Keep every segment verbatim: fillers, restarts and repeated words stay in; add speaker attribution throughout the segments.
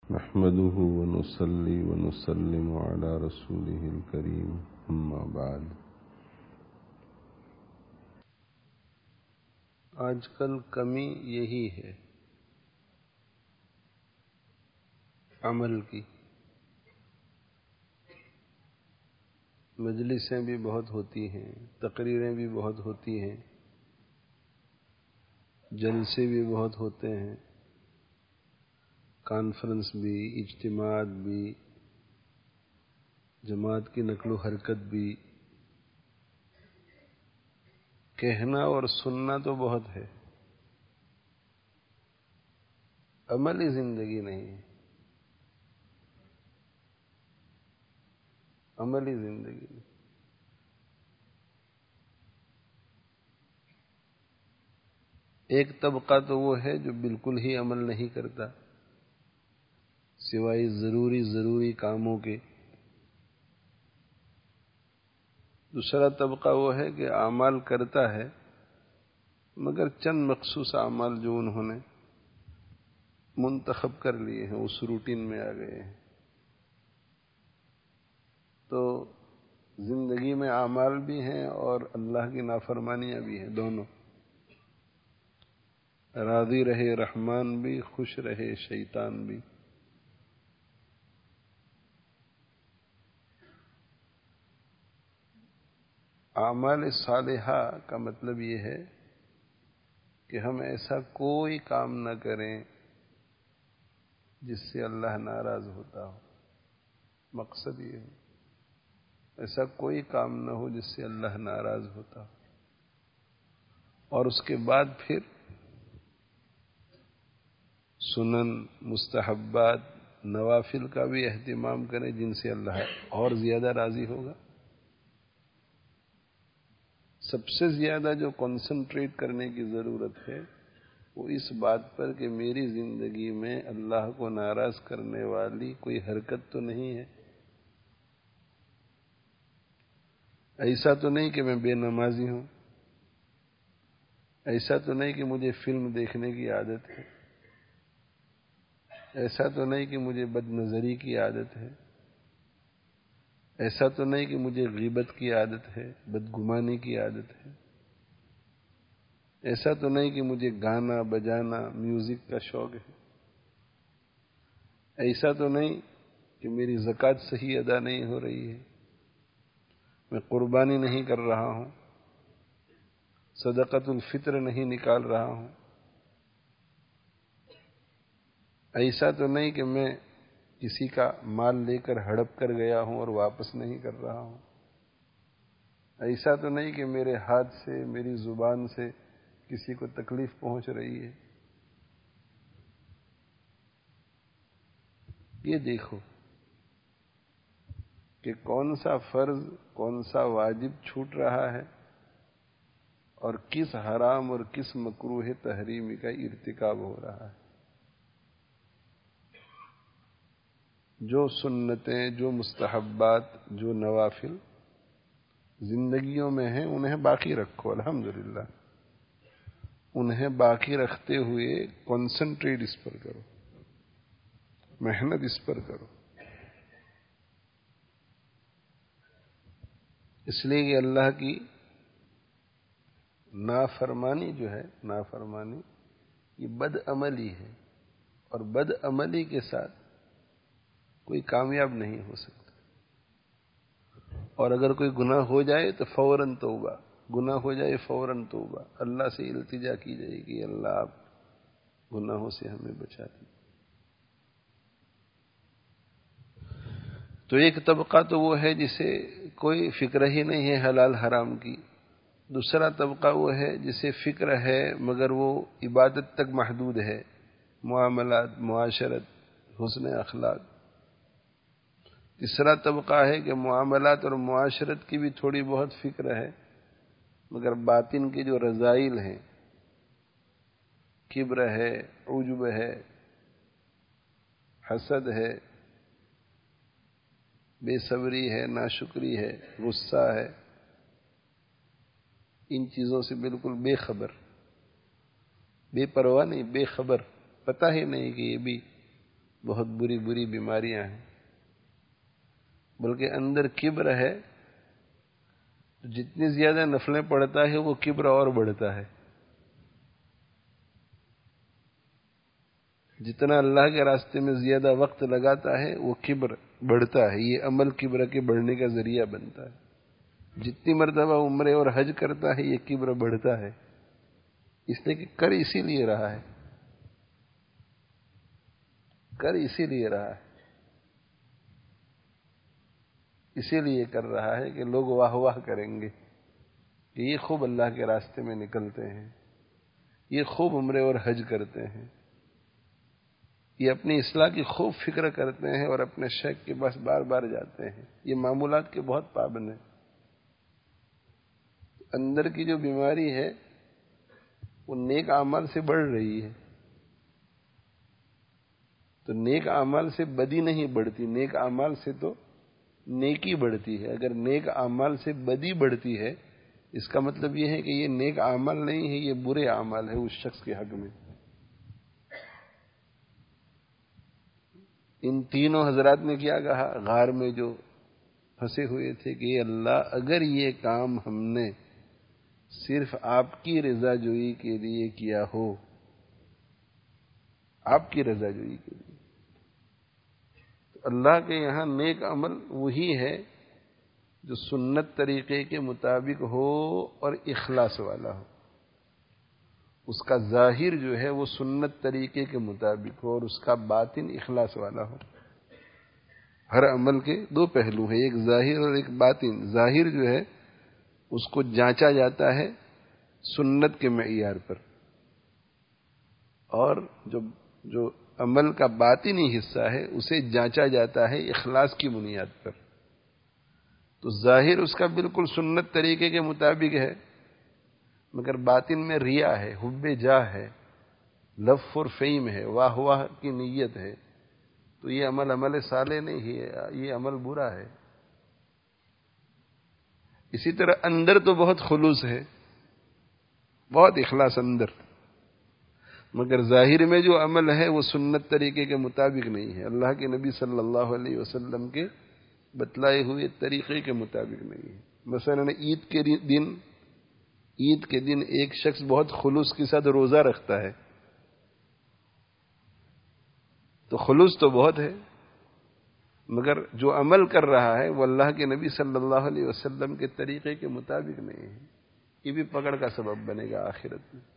Speaker 1: نحمده ونصلي ونسلم على رسوله الكريم اما بعد۔ آج کل کمی یہی ہے عمل کی۔ مجلسیں بھی بہت ہوتی ہیں، تقریریں بھی بہت ہوتی ہیں، جلسے بھی بہت ہوتے ہیں، کانفرنس بھی، اجتماعات بھی، جماعت کی نقل و حرکت بھی۔ کہنا اور سننا تو بہت ہے، عملی زندگی نہیں ہے، عملی زندگی نہیں۔ ایک طبقہ تو وہ ہے جو بالکل ہی عمل نہیں کرتا سوائے ضروری ضروری کاموں کے۔ دوسرا طبقہ وہ ہے کہ اعمال کرتا ہے مگر چند مخصوص اعمال جو انہوں نے منتخب کر لیے ہیں اس روٹین میں آ گئے ہیں۔ تو زندگی میں اعمال بھی ہیں اور اللہ کی نافرمانیاں بھی ہیں، دونوں۔ راضی رہے رحمان بھی، خوش رہے شیطان بھی۔ اعمال صالحہ کا مطلب یہ ہے کہ ہم ایسا کوئی کام نہ کریں جس سے اللہ ناراض ہوتا ہو۔ مقصد یہ ہے ایسا کوئی کام نہ ہو جس سے اللہ ناراض ہوتا ہو، اور اس کے بعد پھر سنن، مستحبات، نوافل کا بھی اہتمام کریں جن سے اللہ اور زیادہ راضی ہوگا۔ سب سے زیادہ جو کنسنٹریٹ کرنے کی ضرورت ہے وہ اس بات پر کہ میری زندگی میں اللہ کو ناراض کرنے والی کوئی حرکت تو نہیں ہے۔ ایسا تو نہیں کہ میں بے نمازی ہوں، ایسا تو نہیں کہ مجھے فلم دیکھنے کی عادت ہے، ایسا تو نہیں کہ مجھے بد نظری کی عادت ہے، ایسا تو نہیں کہ مجھے غیبت کی عادت ہے، بدگمانی کی عادت ہے، ایسا تو نہیں کہ مجھے گانا بجانا میوزک کا شوق ہے، ایسا تو نہیں کہ میری زکوٰۃ صحیح ادا نہیں ہو رہی ہے، میں قربانی نہیں کر رہا ہوں، صدقۃ الفطر نہیں نکال رہا ہوں، ایسا تو نہیں کہ میں کسی کا مال لے کر ہڑپ کر گیا ہوں اور واپس نہیں کر رہا ہوں، ایسا تو نہیں کہ میرے ہاتھ سے میری زبان سے کسی کو تکلیف پہنچ رہی ہے۔ یہ دیکھو کہ کون سا فرض کون سا واجب چھوٹ رہا ہے اور کس حرام اور کس مکروہ تحریمی کا ارتکاب ہو رہا ہے۔ جو سنتیں، جو مستحبات، جو نوافل زندگیوں میں ہیں انہیں باقی رکھو، الحمدللہ انہیں باقی رکھتے ہوئے کنسنٹریٹ اس پر کرو، محنت اس پر کرو، اس لیے کہ اللہ کی نافرمانی جو ہے، نافرمانی یہ بد عملی ہے، اور بد عملی کے ساتھ کوئی کامیاب نہیں ہو سکتا۔ اور اگر کوئی گناہ ہو جائے تو فوراً توبہ، گناہ ہو جائے فوراً توبہ، اللہ سے التجا کی جائے گی، اللہ آپ گناہوں سے ہمیں بچا دیجیے۔ تو ایک طبقہ تو وہ ہے جسے کوئی فکر ہی نہیں ہے حلال حرام کی۔ دوسرا طبقہ وہ ہے جسے فکر ہے مگر وہ عبادت تک محدود ہے، معاملات، معاشرت، حسن اخلاق۔ تیسرا طبقہ ہے کہ معاملات اور معاشرت کی بھی تھوڑی بہت فکر ہے مگر باطن کے جو رذائل ہیں، کبر ہے، عجب ہے، حسد ہے، بے صبری ہے، ناشکری ہے، غصہ ہے، ان چیزوں سے بالکل بے خبر، بے پرواہ نہیں، بے خبر، پتہ ہی نہیں کہ یہ بھی بہت بری بری بیماریاں ہیں، بلکہ اندر کبر ہے، جتنی زیادہ نفلیں پڑھتا ہے وہ کبر اور بڑھتا ہے، جتنا اللہ کے راستے میں زیادہ وقت لگاتا ہے وہ کبر بڑھتا ہے، یہ عمل کبر کے بڑھنے کا ذریعہ بنتا ہے۔ جتنی مرتبہ عمرے اور حج کرتا ہے یہ کبر بڑھتا ہے، اس لیے کہ کر اسی لیے رہا ہے، کر اسی لیے رہا ہے، اسی لیے کر رہا ہے کہ لوگ واہ واہ کریں گے کہ یہ خوب اللہ کے راستے میں نکلتے ہیں، یہ خوب عمرے اور حج کرتے ہیں، یہ اپنی اصلاح کی خوب فکر کرتے ہیں اور اپنے شیخ کے پاس بار بار جاتے ہیں، یہ معمولات کے بہت پابند ہیں۔ اندر کی جو بیماری ہے وہ نیک اعمال سے بڑھ رہی ہے، تو نیک اعمال سے بدی نہیں بڑھتی، نیک اعمال سے تو نیکی بڑھتی ہے۔ اگر نیک اعمال سے بدی بڑھتی ہے اس کا مطلب یہ ہے کہ یہ نیک اعمال نہیں ہے، یہ برے اعمال ہے اس شخص کے حق میں۔ ان تینوں حضرات نے کیا کہا غار میں جو پھنسے ہوئے تھے کہ اللہ اگر یہ کام ہم نے صرف آپ کی رضا جوئی کے لیے کیا ہو، آپ کی رضا جوئی کے لیے، تو اللہ کے یہاں نیک عمل وہی ہے جو سنت طریقے کے مطابق ہو اور اخلاص والا ہو، اس کا ظاہر جو ہے وہ سنت طریقے کے مطابق ہو اور اس کا باطن اخلاص والا ہو۔ ہر عمل کے دو پہلو ہیں، ایک ظاہر اور ایک باطن۔ ظاہر جو ہے اس کو جانچا جاتا ہے سنت کے معیار پر، اور جو جو عمل کا باطنی حصہ ہے اسے جانچا جاتا ہے اخلاص کی بنیاد پر۔ تو ظاہر اس کا بالکل سنت طریقے کے مطابق ہے، مگر باطن میں ریا ہے، حب جاہ ہے، لف اور فیم ہے، واہ واہ کی نیت ہے، تو یہ عمل عمل صالح نہیں ہے، یہ عمل برا ہے۔ اسی طرح اندر تو بہت خلوص ہے، بہت اخلاص اندر، مگر ظاہر میں جو عمل ہے وہ سنت طریقے کے مطابق نہیں ہے، اللہ کے نبی صلی اللہ علیہ وسلم کے بتلائے ہوئے طریقے کے مطابق نہیں ہے۔ مثلا عید کے دن عید کے دن ایک شخص بہت خلوص کے ساتھ روزہ رکھتا ہے، تو خلوص تو بہت ہے، مگر جو عمل کر رہا ہے وہ اللہ کے نبی صلی اللہ علیہ وسلم کے طریقے کے مطابق نہیں ہے، یہ بھی پکڑ کا سبب بنے گا آخرت میں۔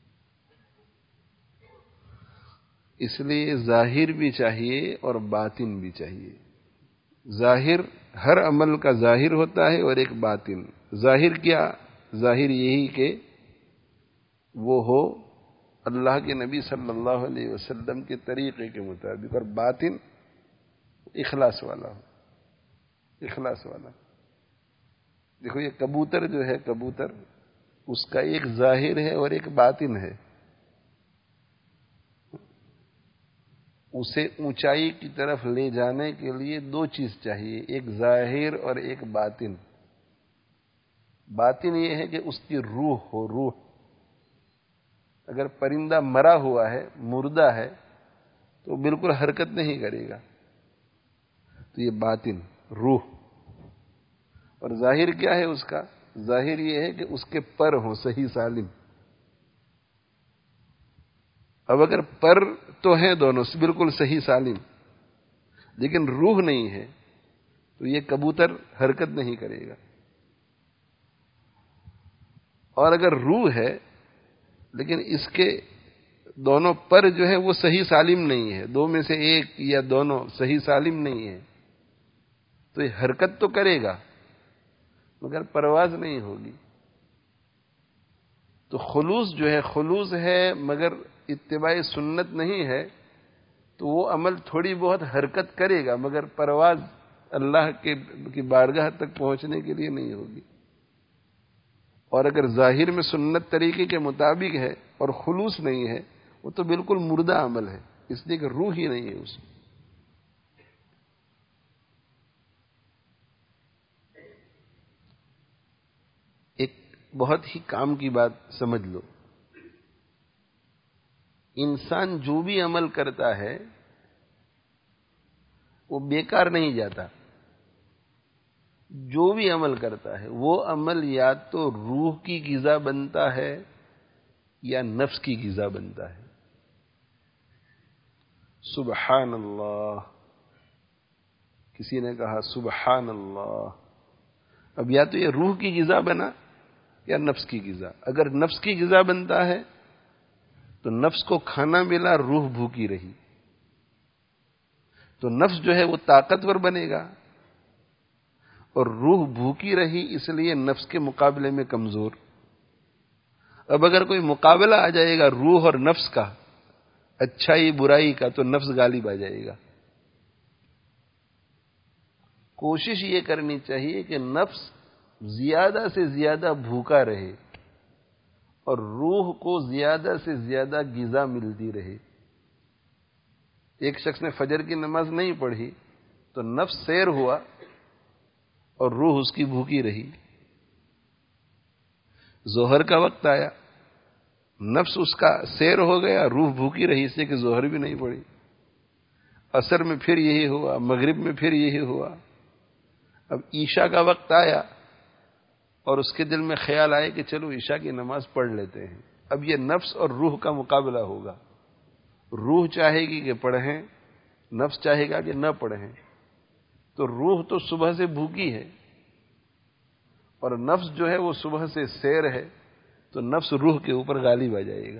Speaker 1: اس لیے ظاہر بھی چاہیے اور باطن بھی چاہیے۔ ظاہر ہر عمل کا ظاہر ہوتا ہے اور ایک باطن۔ ظاہر کیا؟ ظاہر یہی کہ وہ ہو اللہ کے نبی صلی اللہ علیہ وسلم کے طریقے کے مطابق، اور باطن اخلاص والا ہو، اخلاص والا۔ دیکھو یہ کبوتر جو ہے، کبوتر اس کا ایک ظاہر ہے اور ایک باطن ہے، اسے اونچائی کی طرف لے جانے کے لیے دو چیز چاہیے، ایک ظاہر اور ایک باطن۔ باطن یہ ہے کہ اس کی روح ہو، روح۔ اگر پرندہ مرا ہوا ہے، مردہ ہے، تو بالکل حرکت نہیں کرے گا، تو یہ باطن، روح۔ اور ظاہر کیا ہے اس کا؟ ظاہر یہ ہے کہ اس کے پر ہوں صحیح سالم۔ اب اگر پر تو ہیں دونوں بالکل صحیح سالم، لیکن روح نہیں ہے، تو یہ کبوتر حرکت نہیں کرے گا۔ اور اگر روح ہے لیکن اس کے دونوں پر جو ہے وہ صحیح سالم نہیں ہے، دو میں سے ایک یا دونوں صحیح سالم نہیں ہے، تو یہ حرکت تو کرے گا مگر پرواز نہیں ہوگی۔ تو خلوص جو ہے، خلوص ہے مگر اتباع سنت نہیں ہے، تو وہ عمل تھوڑی بہت حرکت کرے گا مگر پرواز اللہ کے کی بارگاہ تک پہنچنے کے لیے نہیں ہوگی۔ اور اگر ظاہر میں سنت طریقے کے مطابق ہے اور خلوص نہیں ہے، وہ تو بالکل مردہ عمل ہے، اس لیے کہ روح ہی نہیں ہے اس میں۔ ایک بہت ہی کام کی بات سمجھ لو، انسان جو بھی عمل کرتا ہے وہ بیکار نہیں جاتا. جو بھی عمل کرتا ہے وہ عمل یا تو روح کی غذا بنتا ہے یا نفس کی غذا بنتا ہے. سبحان اللہ. کسی نے کہا سبحان اللہ. اب یا تو یہ روح کی غذا بنا یا نفس کی غذا. اگر نفس کی غذا بنتا ہے تو نفس کو کھانا ملا، روح بھوکی رہی، تو نفس جو ہے وہ طاقتور بنے گا، اور روح بھوکی رہی اس لیے نفس کے مقابلے میں کمزور. اب اگر کوئی مقابلہ آ جائے گا روح اور نفس کا، اچھائی برائی کا، تو نفس غالب آ جائے گا. کوشش یہ کرنی چاہیے کہ نفس زیادہ سے زیادہ بھوکا رہے اور روح کو زیادہ سے زیادہ غذا ملتی رہے. ایک شخص نے فجر کی نماز نہیں پڑھی تو نفس سیر ہوا اور روح اس کی بھوکی رہی. ظہر کا وقت آیا، نفس اس کا سیر ہو گیا، روح بھوکی رہی، اس لیے کہ ظہر بھی نہیں پڑی. عصر میں پھر یہی ہوا، مغرب میں پھر یہی ہوا. اب عشاء کا وقت آیا اور اس کے دل میں خیال آئے کہ چلو عشاء کی نماز پڑھ لیتے ہیں. اب یہ نفس اور روح کا مقابلہ ہوگا. روح چاہے گی کہ پڑھیں، نفس چاہے گا کہ نہ پڑھیں. تو روح تو صبح سے بھوکی ہے اور نفس جو ہے وہ صبح سے سیر ہے، تو نفس روح کے اوپر غالب آ جائے گا.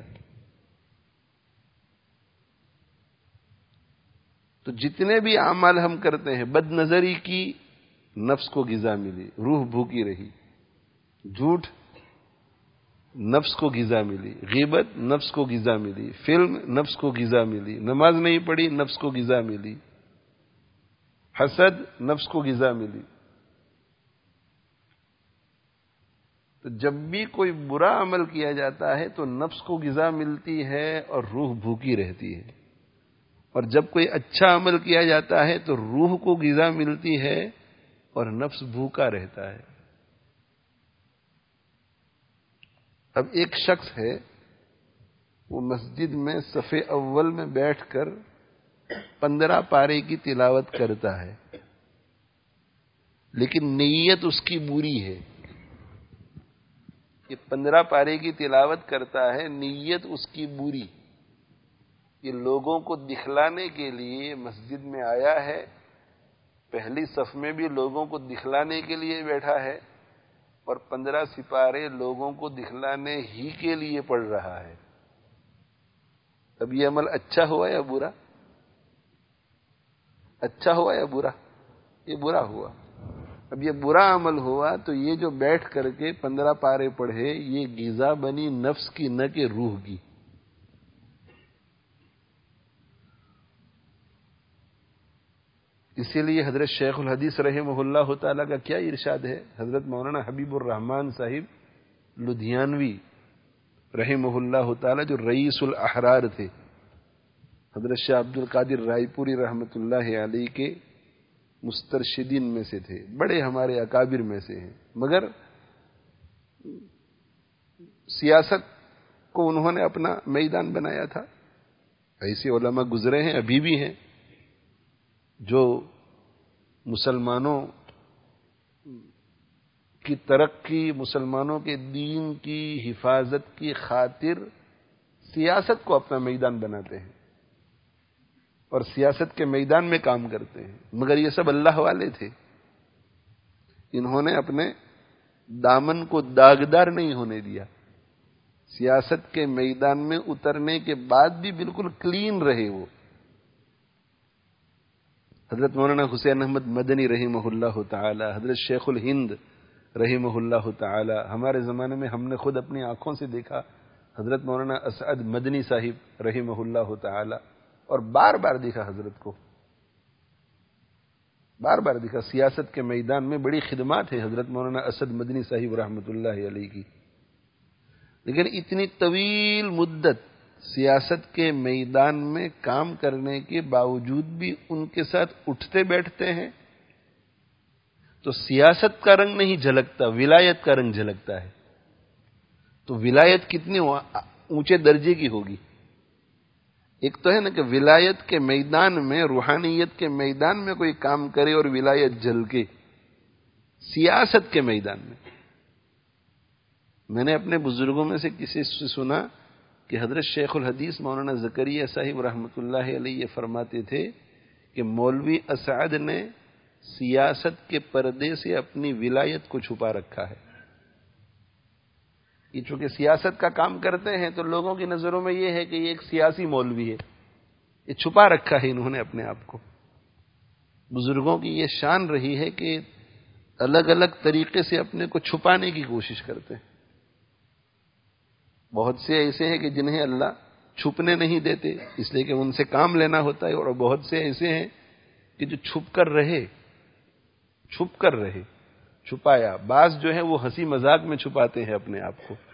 Speaker 1: تو جتنے بھی اعمال ہم کرتے ہیں، بد نظری کی نفس کو غذا ملی، روح بھوکی رہی. جھوٹ نفس کو غذا ملی، غیبت نفس کو غذا ملی، فلم نفس کو غذا ملی، نماز نہیں پڑھی نفس کو غذا ملی، حسد نفس کو غذا ملی. تو جب بھی کوئی برا عمل کیا جاتا ہے تو نفس کو غذا ملتی ہے اور روح بھوکی رہتی ہے، اور جب کوئی اچھا عمل کیا جاتا ہے تو روح کو غذا ملتی ہے اور نفس بھوکا رہتا ہے. اب ایک شخص ہے، وہ مسجد میں صف اول میں بیٹھ کر پندرہ پارے کی تلاوت کرتا ہے، لیکن نیت اس کی بری ہے. یہ پندرہ پارے کی تلاوت کرتا ہے، نیت اس کی بری. یہ لوگوں کو دکھلانے کے لیے مسجد میں آیا ہے، پہلی صف میں بھی لوگوں کو دکھلانے کے لیے بیٹھا ہے، اور پندرہ سپارے لوگوں کو دکھلانے ہی کے لیے پڑھ رہا ہے. اب یہ عمل اچھا ہوا یا برا؟ اچھا ہوا یا برا؟ یہ برا ہوا. اب یہ برا عمل ہوا تو یہ جو بیٹھ کر کے پندرہ پارے پڑھے، یہ غذا بنی نفس کی نہ کہ روح کی. اسی لیے حضرت شیخ الحدیث رحمہ اللہ تعالیٰ کا کیا ارشاد ہے؟ حضرت مولانا حبیب الرحمان صاحب لدھیانوی رحمہ اللہ تعالیٰ، جو رئیس الاحرار تھے، حضرت شاہ عبد القادر رائے پوری رحمۃ اللہ علیہ کے مسترشدین میں سے تھے، بڑے ہمارے اکابر میں سے ہیں. مگر سیاست کو انہوں نے اپنا میدان بنایا تھا. ایسے علماء گزرے ہیں، ابھی بھی ہیں، جو مسلمانوں کی ترقی، مسلمانوں کے دین کی حفاظت کی خاطر سیاست کو اپنا میدان بناتے ہیں اور سیاست کے میدان میں کام کرتے ہیں. مگر یہ سب اللہ والے تھے. انہوں نے اپنے دامن کو داغدار نہیں ہونے دیا. سیاست کے میدان میں اترنے کے بعد بھی بالکل کلین رہے. وہ حضرت مولانا حسین احمد مدنی رحمہ اللہ تعالی، حضرت شیخ الہند رحمہ اللہ تعالی، ہمارے زمانے میں ہم نے خود اپنی آنکھوں سے دیکھا حضرت مولانا اسعد مدنی صاحب رحمہ اللہ تعالی، اور بار بار دیکھا حضرت کو، بار بار دیکھا. سیاست کے میدان میں بڑی خدمات ہے حضرت مولانا اسعد مدنی صاحب رحمۃ اللہ علیہ کی. لیکن اتنی طویل مدت سیاست کے میدان میں کام کرنے کے باوجود بھی ان کے ساتھ اٹھتے بیٹھتے ہیں تو سیاست کا رنگ نہیں جھلکتا، ولایت کا رنگ جھلکتا ہے. تو ولایت کتنی اونچے درجے کی ہوگی. ایک تو ہے نا کہ ولایت کے میدان میں، روحانیت کے میدان میں کوئی کام کرے اور ولایت جل کے، سیاست کے میدان میں. میں نے اپنے بزرگوں میں سے کسی سے سنا کہ حضرت شیخ الحدیث مولانا زکریا صاحب رحمۃ اللہ علیہ یہ فرماتے تھے کہ مولوی اسعد نے سیاست کے پردے سے اپنی ولایت کو چھپا رکھا ہے. یہ چونکہ سیاست کا کام کرتے ہیں تو لوگوں کی نظروں میں یہ ہے کہ یہ ایک سیاسی مولوی ہے، یہ چھپا رکھا ہے انہوں نے اپنے آپ کو. بزرگوں کی یہ شان رہی ہے کہ الگ الگ طریقے سے اپنے کو چھپانے کی کوشش کرتے ہیں. بہت سے ایسے ہیں کہ جنہیں اللہ چھپنے نہیں دیتے اس لیے کہ ان سے کام لینا ہوتا ہے، اور بہت سے ایسے ہیں کہ جو چھپ کر رہے چھپ کر رہے چھپایا. بعض جو ہے وہ ہنسی مذاق میں چھپاتے ہیں اپنے آپ کو،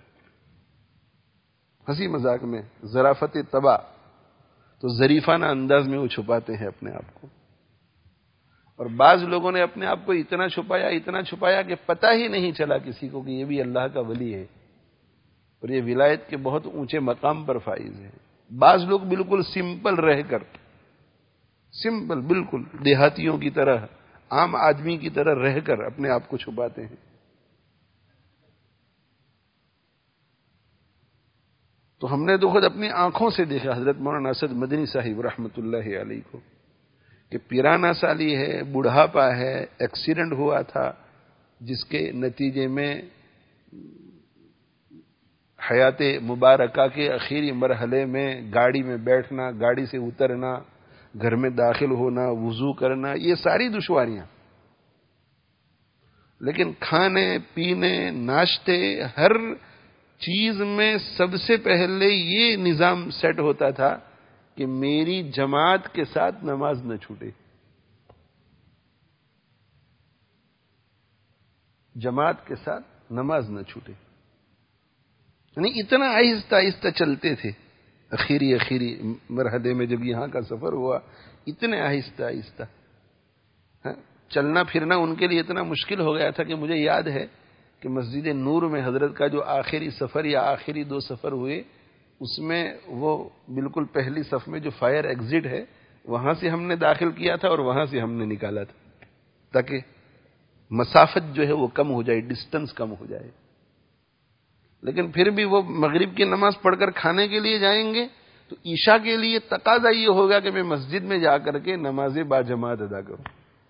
Speaker 1: ہنسی مذاق میں، ظرافت طبع تو ظریفانہ انداز میں وہ چھپاتے ہیں اپنے آپ کو. اور بعض لوگوں نے اپنے آپ کو اتنا چھپایا اتنا چھپایا کہ پتہ ہی نہیں چلا کسی کو کہ یہ بھی اللہ کا ولی ہے اور یہ ولایت کے بہت اونچے مقام پر فائز ہے. بعض لوگ بالکل سمپل رہ کر، سمپل بالکل دیہاتیوں کی طرح، عام آدمی کی طرح رہ کر اپنے آپ کو چھپاتے ہیں. تو ہم نے تو خود اپنی آنکھوں سے دیکھا حضرت مولانا اسد مدنی صاحب رحمۃ اللہ علیہ کو کہ پیرانا سالی ہے، بڑھاپا ہے، ایکسیڈنٹ ہوا تھا جس کے نتیجے میں حیات مبارکہ کے آخری مرحلے میں گاڑی میں بیٹھنا، گاڑی سے اترنا، گھر میں داخل ہونا، وضو کرنا، یہ ساری دشواریاں. لیکن کھانے پینے ناشتے ہر چیز میں سب سے پہلے یہ نظام سیٹ ہوتا تھا کہ میری جماعت کے ساتھ نماز نہ چھوٹے. جماعت کے ساتھ نماز نہ چھوٹے. یعنی اتنا آہستہ آہستہ چلتے تھے. اخیری اخیری مرحلے میں جب یہاں کا سفر ہوا اتنے آہستہ آہستہ چلنا پھرنا ان کے لیے اتنا مشکل ہو گیا تھا کہ مجھے یاد ہے کہ مسجد نور میں حضرت کا جو آخری سفر یا آخری دو سفر ہوئے اس میں وہ بالکل پہلی صف میں جو فائر ایگزٹ ہے وہاں سے ہم نے داخل کیا تھا اور وہاں سے ہم نے نکالا تھا تاکہ مسافت جو ہے وہ کم ہو جائے، ڈسٹنس کم ہو جائے. لیکن پھر بھی وہ مغرب کی نماز پڑھ کر کھانے کے لیے جائیں گے تو عشاء کے لیے تقاضا یہ ہوگا کہ میں مسجد میں جا کر کے نماز باجماعت ادا کروں.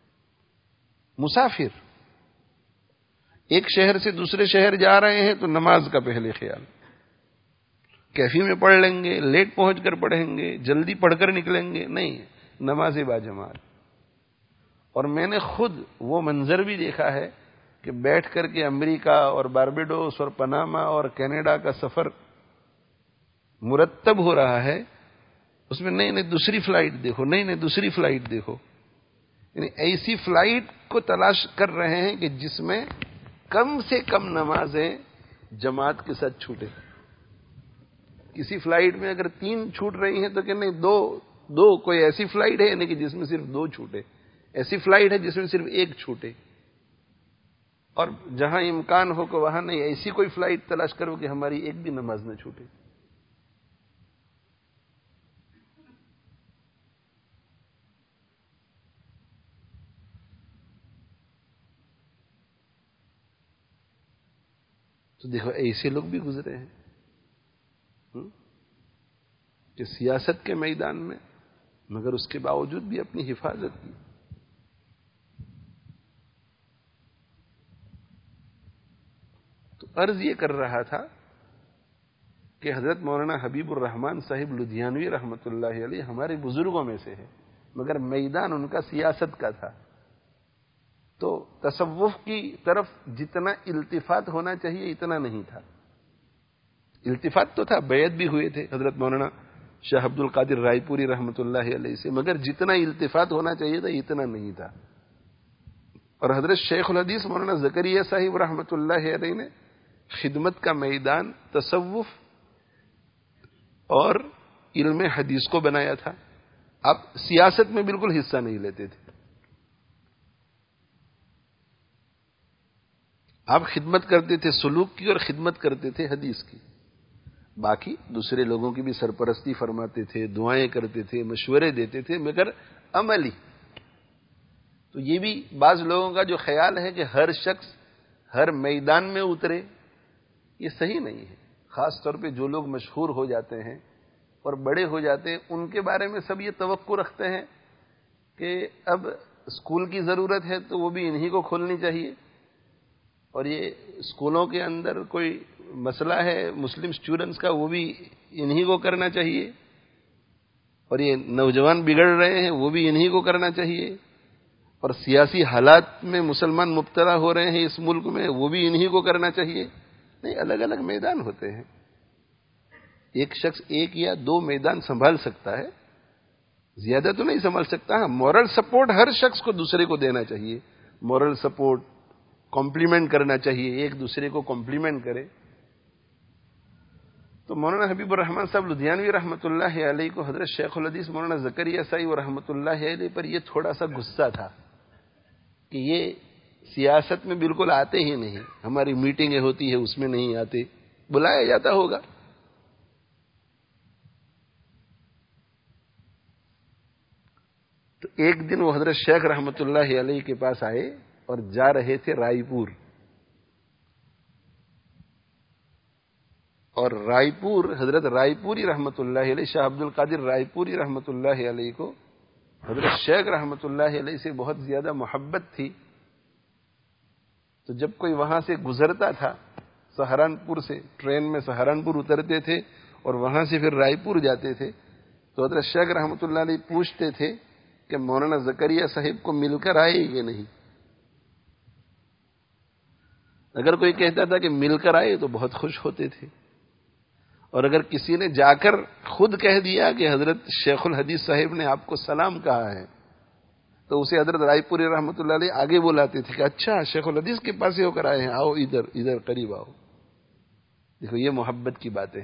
Speaker 1: مسافر ایک شہر سے دوسرے شہر جا رہے ہیں تو نماز کا پہلے خیال، کیفی میں پڑھ لیں گے، لیٹ پہنچ کر پڑھیں گے، جلدی پڑھ کر نکلیں گے، نہیں، نماز باجماعت. اور میں نے خود وہ منظر بھی دیکھا ہے کہ بیٹھ کر کے امریکہ اور باربیڈوس اور پناما اور کینیڈا کا سفر مرتب ہو رہا ہے، اس میں نئی نئی دوسری فلائٹ دیکھو، نئی نئی دوسری فلائٹ دیکھو. یعنی ایسی فلائٹ کو تلاش کر رہے ہیں کہ جس میں کم سے کم نمازیں جماعت کے ساتھ چھوٹے. کسی فلائٹ میں اگر تین چھوٹ رہی ہیں تو کہ نہیں دو دو کوئی ایسی فلائٹ ہے یعنی کہ جس میں صرف دو چھوٹے، ایسی فلائٹ ہے جس میں صرف ایک چھوٹے، اور جہاں امکان ہو کہ وہاں نہیں، ایسی کوئی فلائٹ تلاش کرو کہ ہماری ایک بھی نماز نہ چھوٹے. تو دیکھو ایسے لوگ بھی گزرے ہیں کہ سیاست کے میدان میں مگر اس کے باوجود بھی اپنی حفاظت کی. تو عرض یہ کر رہا تھا کہ حضرت مولانا حبیب الرحمان صاحب لدھیانوی رحمۃ اللہ علیہ ہمارے بزرگوں میں سے ہے مگر میدان ان کا سیاست کا تھا. تو تصوف کی طرف جتنا التفات ہونا چاہیے اتنا نہیں تھا. التفات تو تھا، بیعت بھی ہوئے تھے حضرت مولانا شاہ عبد القادر رائے پوری رحمۃ اللہ علیہ سے، مگر جتنا التفات ہونا چاہیے تھا اتنا نہیں تھا. اور حضرت شیخ الحدیث مولانا زکریا صاحب رحمۃ اللہ علیہ نے خدمت کا میدان تصوف اور علم حدیث کو بنایا تھا. آپ سیاست میں بالکل حصہ نہیں لیتے تھے، آپ خدمت کرتے تھے سلوک کی اور خدمت کرتے تھے حدیث کی. باقی دوسرے لوگوں کی بھی سرپرستی فرماتے تھے، دعائیں کرتے تھے، مشورے دیتے تھے، مگر عملی. تو یہ بھی بعض لوگوں کا جو خیال ہے کہ ہر شخص ہر میدان میں اترے، یہ صحیح نہیں ہے. خاص طور پہ جو لوگ مشہور ہو جاتے ہیں اور بڑے ہو جاتے ہیں، ان کے بارے میں سب یہ توقع رکھتے ہیں کہ اب اسکول کی ضرورت ہے تو وہ بھی انہی کو کھولنی چاہیے، اور یہ اسکولوں کے اندر کوئی مسئلہ ہے مسلم اسٹوڈنٹس کا، وہ بھی انہی کو کرنا چاہیے، اور یہ نوجوان بگڑ رہے ہیں وہ بھی انہی کو کرنا چاہیے، اور سیاسی حالات میں مسلمان مبتلا ہو رہے ہیں اس ملک میں، وہ بھی انہی کو کرنا چاہیے. نہیں، الگ الگ میدان ہوتے ہیں. ایک شخص ایک یا دو میدان سنبھال سکتا ہے، زیادہ تو نہیں سنبھال سکتا. ہاں، مورل سپورٹ ہر شخص کو دوسرے کو دینا چاہیے. مورل سپورٹ، کمپلیمنٹ کرنا چاہیے، ایک دوسرے کو کمپلیمنٹ کرے. تو مولانا حبیب الرحمان صاحب لدھیانوی رحمۃ اللہ علیہ کو حضرت شیخ الحدیث مولانا زکریا صاحب و رحمۃ اللہ علیہ پر یہ تھوڑا سا غصہ تھا کہ یہ سیاست میں بالکل آتے ہی نہیں، ہماری میٹنگیں ہوتی ہے اس میں نہیں آتے، بلایا جاتا ہوگا. تو ایک دن وہ حضرت شیخ رحمۃ اللہ علیہ کے پاس آئے اور جا رہے تھے رائے پور، اور رائے پور حضرت رائے پوری رحمۃ اللہ علیہ، شاہ عبد القادر رائے پوری رحمۃ اللہ علیہ کو حضرت شیخ رحمۃ اللہ علیہ سے بہت زیادہ محبت تھی. تو جب کوئی وہاں سے گزرتا تھا سہارنپور سے، ٹرین میں سہارنپور اترتے تھے اور وہاں سے پھر رائے پور جاتے تھے، تو حضرت شیخ رحمۃ اللہ علیہ پوچھتے تھے کہ مولانا زکریا صاحب کو مل کر آئے یا نہیں. اگر کوئی کہتا تھا کہ مل کر آئے تو بہت خوش ہوتے تھے، اور اگر کسی نے جا کر خود کہہ دیا کہ حضرت شیخ الحدیث صاحب نے آپ کو سلام کہا ہے، تو اسے حضرت رائے پوری رحمۃ اللہ علیہ آگے بلاتے تھے کہ اچھا شیخ الحدیث کے پاس ہی ہو کر آئے ہیں، آؤ ادھر ادھر قریب آؤ. دیکھو یہ محبت کی باتیں،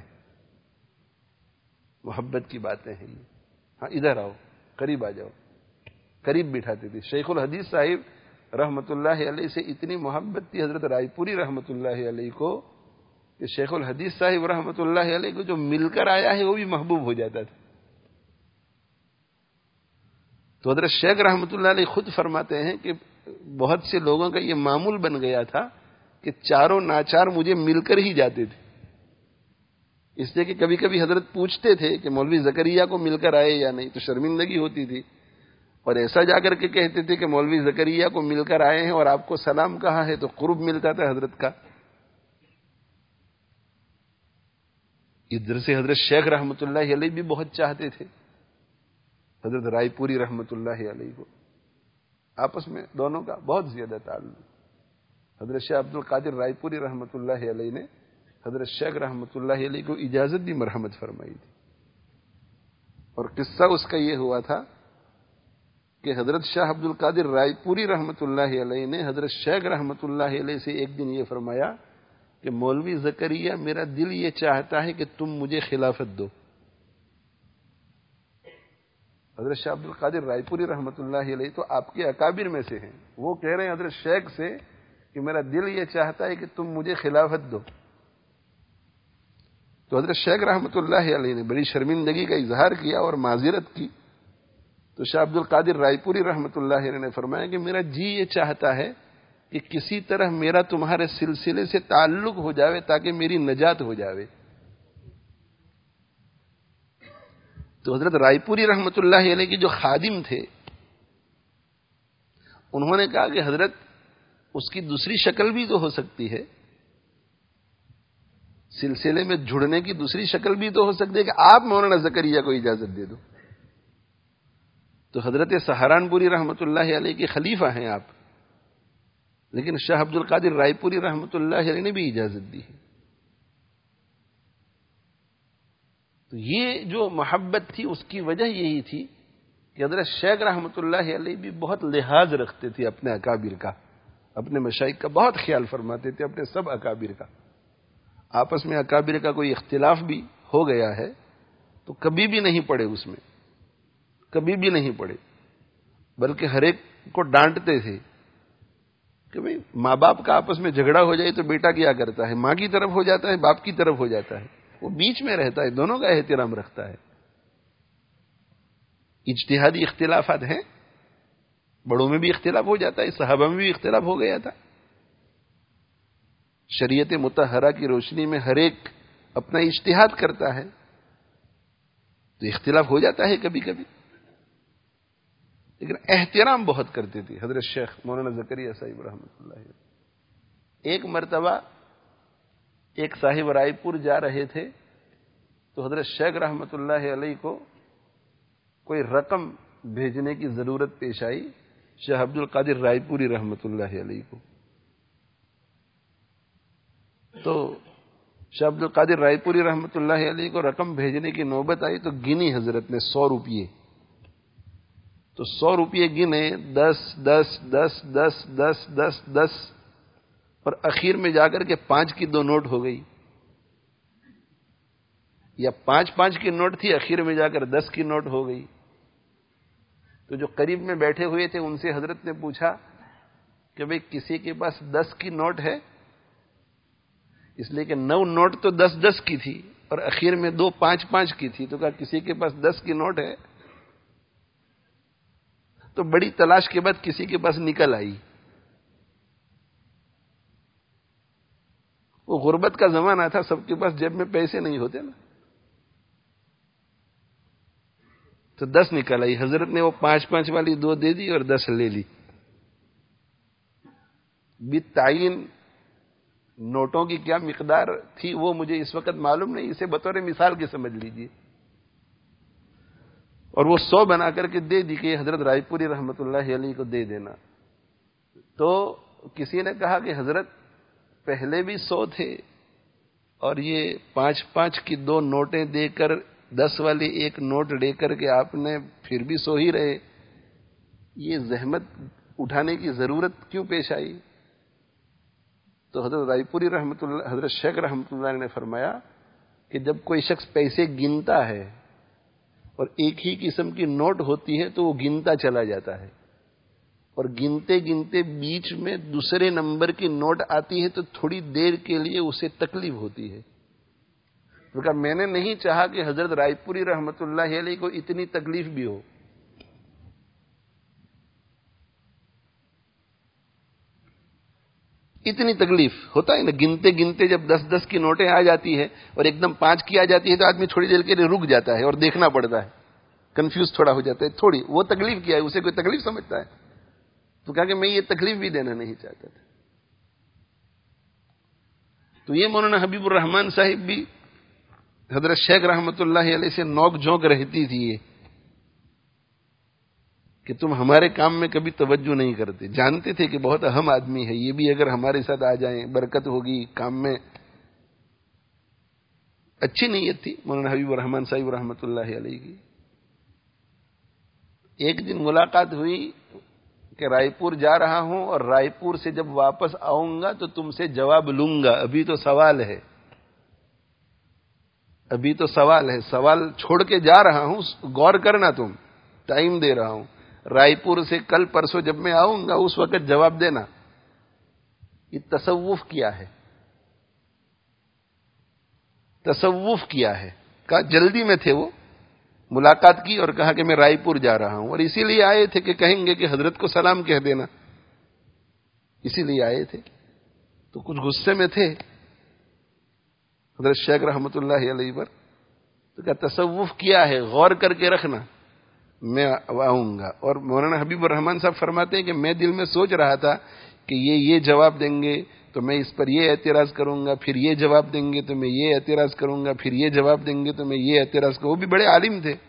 Speaker 1: محبت کی باتیں ہیں یہ. ہاں ادھر آؤ، قریب آ جاؤ، قریب بٹھاتے تھے. شیخ الحدیث صاحب رحمۃ اللہ علیہ سے اتنی محبت تھی حضرت رائے پوری رحمۃ اللہ علیہ کو کہ شیخ الحدیث صاحب رحمۃ اللہ علیہ کو جو مل کر آیا ہے وہ بھی محبوب ہو جاتا تھا. تو حضرت شیخ رحمۃ اللہ علیہ خود فرماتے ہیں کہ بہت سے لوگوں کا یہ معمول بن گیا تھا کہ چاروں ناچار مجھے مل کر ہی جاتے تھے، اس لیے کہ کبھی کبھی حضرت پوچھتے تھے کہ مولوی زکریا کو مل کر آئے یا نہیں، تو شرمندگی ہوتی تھی، اور ایسا جا کر کے کہتے تھے کہ مولوی زکریا کو مل کر آئے ہیں اور آپ کو سلام کہا ہے، تو قرب ملتا تھا حضرت کا. ادھر سے حضرت شیخ رحمۃ اللہ علیہ بھی بہت چاہتے تھے حضرت رائے پوری رحمۃ اللہ علیہ کو، آپس میں دونوں کا بہت زیادہ تعلق. حضرت شیخ عبد القادر رائے پوری رحمۃ اللہ علیہ نے حضرت شیخ رحمۃ اللہ علیہ کو اجازت بھی مرحمت فرمائی تھی، اور قصہ اس کا یہ ہوا تھا کہ حضرت شاہ عبد القادر رائے پوری رحمۃ اللہ علیہ نے حضرت شیخ رحمۃ اللہ علیہ سے ایک دن یہ فرمایا کہ مولوی زکریا میرا دل یہ چاہتا ہے کہ تم مجھے خلافت دو. حضرت شاہ عبد القادر رائے پوری رحمۃ اللہ علیہ تو آپ کے اکابر میں سے ہیں، وہ کہہ رہے ہیں حضرت شیخ سے کہ میرا دل یہ چاہتا ہے کہ تم مجھے خلافت دو. تو حضرت شیخ رحمۃ اللہ علیہ نے بڑی شرمندگی کا اظہار کیا اور معذرت کی. تو شاہ عبد القادر رائے پوری رحمۃ اللہ علیہ نے فرمایا کہ میرا جی یہ چاہتا ہے کہ کسی طرح میرا تمہارے سلسلے سے تعلق ہو جاوے تاکہ میری نجات ہو جاوے. تو حضرت رائے پوری رحمۃ اللہ علیہ کے جو خادم تھے انہوں نے کہا کہ حضرت اس کی دوسری شکل بھی تو ہو سکتی ہے، سلسلے میں جڑنے کی دوسری شکل بھی تو ہو سکتی ہے کہ آپ مولانا زکریا کو اجازت دے دو. تو حضرت سہارنپوری رحمۃ اللہ علیہ کے خلیفہ ہیں آپ، لیکن شاہ عبد القادر رائے پوری رحمۃ اللہ علیہ نے بھی اجازت دی ہے. تو یہ جو محبت تھی اس کی وجہ یہی تھی کہ حضرت شیخ رحمۃ اللہ علیہ بھی بہت لحاظ رکھتے تھے اپنے اکابر کا، اپنے مشائخ کا بہت خیال فرماتے تھے، اپنے سب اکابر کا. آپس میں اکابر کا کوئی اختلاف بھی ہو گیا ہے تو کبھی بھی نہیں پڑے، اس میں کبھی بھی نہیں پڑے، بلکہ ہر ایک کو ڈانٹتے تھے کہ بھئی ماں باپ کا آپس میں جھگڑا ہو جائے تو بیٹا کیا کرتا ہے، ماں کی طرف ہو جاتا ہے، باپ کی طرف ہو جاتا ہے. وہ بیچ میں رہتا ہے، دونوں کا احترام رکھتا ہے. اجتہادی اختلافات ہیں، بڑوں میں بھی اختلاف ہو جاتا ہے، صحابہ میں بھی اختلاف ہو گیا تھا. شریعت مطہرہ کی روشنی میں ہر ایک اپنا اجتہاد کرتا ہے تو اختلاف ہو جاتا ہے کبھی کبھی، لیکن احترام بہت کرتے تھے حضرت شیخ مولانا زکریا صاحب رحمۃ اللہ علیہ. ایک مرتبہ ایک صاحب رائے پور جا رہے تھے تو حضرت شیخ رحمۃ اللہ علیہ کو کوئی رقم بھیجنے کی ضرورت پیش آئی، شیخ عبد القادر رائے پوری رحمۃ اللہ علیہ کو. تو شیخ عبد القادر رائے پوری رحمۃ اللہ علیہ کو رقم بھیجنے کی نوبت آئی تو گنی حضرت نے سو روپیے. تو سو روپیے گنے، دس دس دس دس دس دس دس اور اخیر میں جا کر کے پانچ کی دو نوٹ ہو گئی، یا پانچ پانچ کی نوٹ تھی، اخیر میں جا کر دس کی نوٹ ہو گئی. تو جو قریب میں بیٹھے ہوئے تھے ان سے حضرت نے پوچھا کہ بھئی کسی کے پاس دس کی نوٹ ہے؟ اس لیے کہ نو نوٹ تو دس دس کی تھی اور اخیر میں دو پانچ پانچ کی تھی. تو کہا کسی کے پاس دس کی نوٹ ہے؟ تو بڑی تلاش کے بعد کسی کے پاس نکل آئی. وہ غربت کا زمانہ تھا، سب کے پاس جیب میں پیسے نہیں ہوتے نا. تو دس نکل آئی، حضرت نے وہ پانچ پانچ والی دو دے دی اور دس لے لی. بالتعین نوٹوں کی کیا مقدار تھی وہ مجھے اس وقت معلوم نہیں، اسے بطور مثال کے سمجھ لیجیے. اور وہ سو بنا کر کے دے دی کہ حضرت رائے پوری رحمۃ اللہ علیہ کو دے دینا. تو کسی نے کہا کہ حضرت پہلے بھی سو تھے اور یہ پانچ پانچ کی دو نوٹیں دے کر دس والی ایک نوٹ لے کر کے آپ نے پھر بھی سو ہی رہے، یہ زحمت اٹھانے کی ضرورت کیوں پیش آئی؟ تو حضرت رائے پوری رحمۃ اللہ حضرت شیخ رحمۃ اللہ نے فرمایا کہ جب کوئی شخص پیسے گنتا ہے اور ایک ہی قسم کی نوٹ ہوتی ہے تو وہ گنتا چلا جاتا ہے، اور گنتے گنتے بیچ میں دوسرے نمبر کی نوٹ آتی ہے تو تھوڑی دیر کے لیے اسے تکلیف ہوتی ہے. تو کہا میں نے نہیں چاہا کہ حضرت رائے پوری رحمۃ اللہ علیہ کو اتنی تکلیف بھی ہو. اتنی تکلیف ہوتا ہے نا، گنتے گنتے جب دس دس کی نوٹیں آ جاتی ہے اور ایک دم پانچ کی آ جاتی ہے تو آدمی تھوڑی دیر کے لیے رک جاتا ہے اور دیکھنا پڑتا ہے، کنفیوز تھوڑا ہو جاتا ہے. تھوڑی وہ تکلیف کیا ہے، اسے کوئی تکلیف سمجھتا ہے؟ تو کہا کہ میں یہ تکلیف بھی دینا نہیں چاہتا تھا. تو یہ مولانا حبیب الرحمان صاحب بھی حضرت شیخ رحمۃ اللہ علیہ سے نوک جھونک رہتی تھی یہ کہ تم ہمارے کام میں کبھی توجہ نہیں کرتے. جانتے تھے کہ بہت اہم آدمی ہے، یہ بھی اگر ہمارے ساتھ آ جائیں برکت ہوگی کام میں. اچھی نیت تھی مولانا حبیب الرحمان صاحب رحمۃ اللہ علیہ کی. ایک دن ملاقات ہوئی کہ رائے پور جا رہا ہوں اور رائے پور سے جب واپس آؤں گا تو تم سے جواب لوں گا، ابھی تو سوال ہے ابھی تو سوال ہے سوال چھوڑ کے جا رہا ہوں، غور کرنا، تم ٹائم دے رہا ہوں. رائے پور سے کل پرسوں جب میں آؤں گا اس وقت جواب دینا. یہ تصوف کیا ہے، تصوف کیا ہے. کہا جلدی میں تھے وہ، ملاقات کی اور کہا کہ میں رائے پور جا رہا ہوں، اور اسی لیے آئے تھے کہ کہیں گے کہ حضرت کو سلام کہہ دینا، اسی لیے آئے تھے. تو کچھ غصے میں تھے حضرت شیخ رحمۃ اللہ علیہ پر. تو کہا تصوف کیا ہے، غور کر کے رکھنا، میں آؤں گا. اور مولانا حبیب الرحمان صاحب فرماتے ہیں کہ میں دل میں سوچ رہا تھا کہ یہ یہ جواب دیں گے تو میں اس پر یہ اعتراض کروں گا، پھر یہ جواب دیں گے تو میں یہ اعتراض کروں گا، پھر یہ جواب دیں گے تو میں یہ اعتراض کروں. وہ بھی بڑے عالم تھے.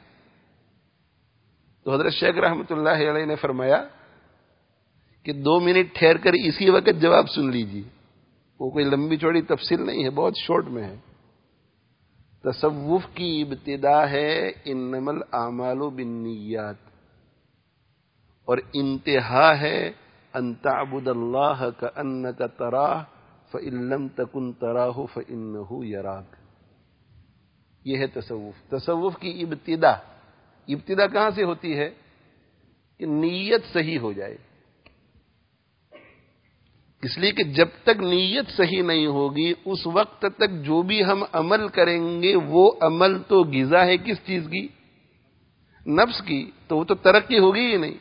Speaker 1: تو حضرت شیخ رحمۃ اللہ علیہ نے فرمایا کہ دو منٹ ٹھہر کر اسی وقت جواب سن لیجیے. وہ کوئی لمبی چوڑی تفصیل نہیں ہے، بہت شارٹ میں ہے. تصوف کی ابتدا ہے انما الاعمال بالنیات، اور انتہا ہے ان تعبد اللہ کأنک تراہ فإن لم تکن تراہ فإنہ یراک. یہ ہے تصوف. تصوف کی ابتدا ابتدا کہاں سے ہوتی ہے؟ کہ نیت صحیح ہو جائے. اس لیے کہ جب تک نیت صحیح نہیں ہوگی اس وقت تک جو بھی ہم عمل کریں گے وہ عمل تو غذا ہے کس چیز کی؟ نفس کی، تو وہ تو ترقی ہوگی ہی نہیں.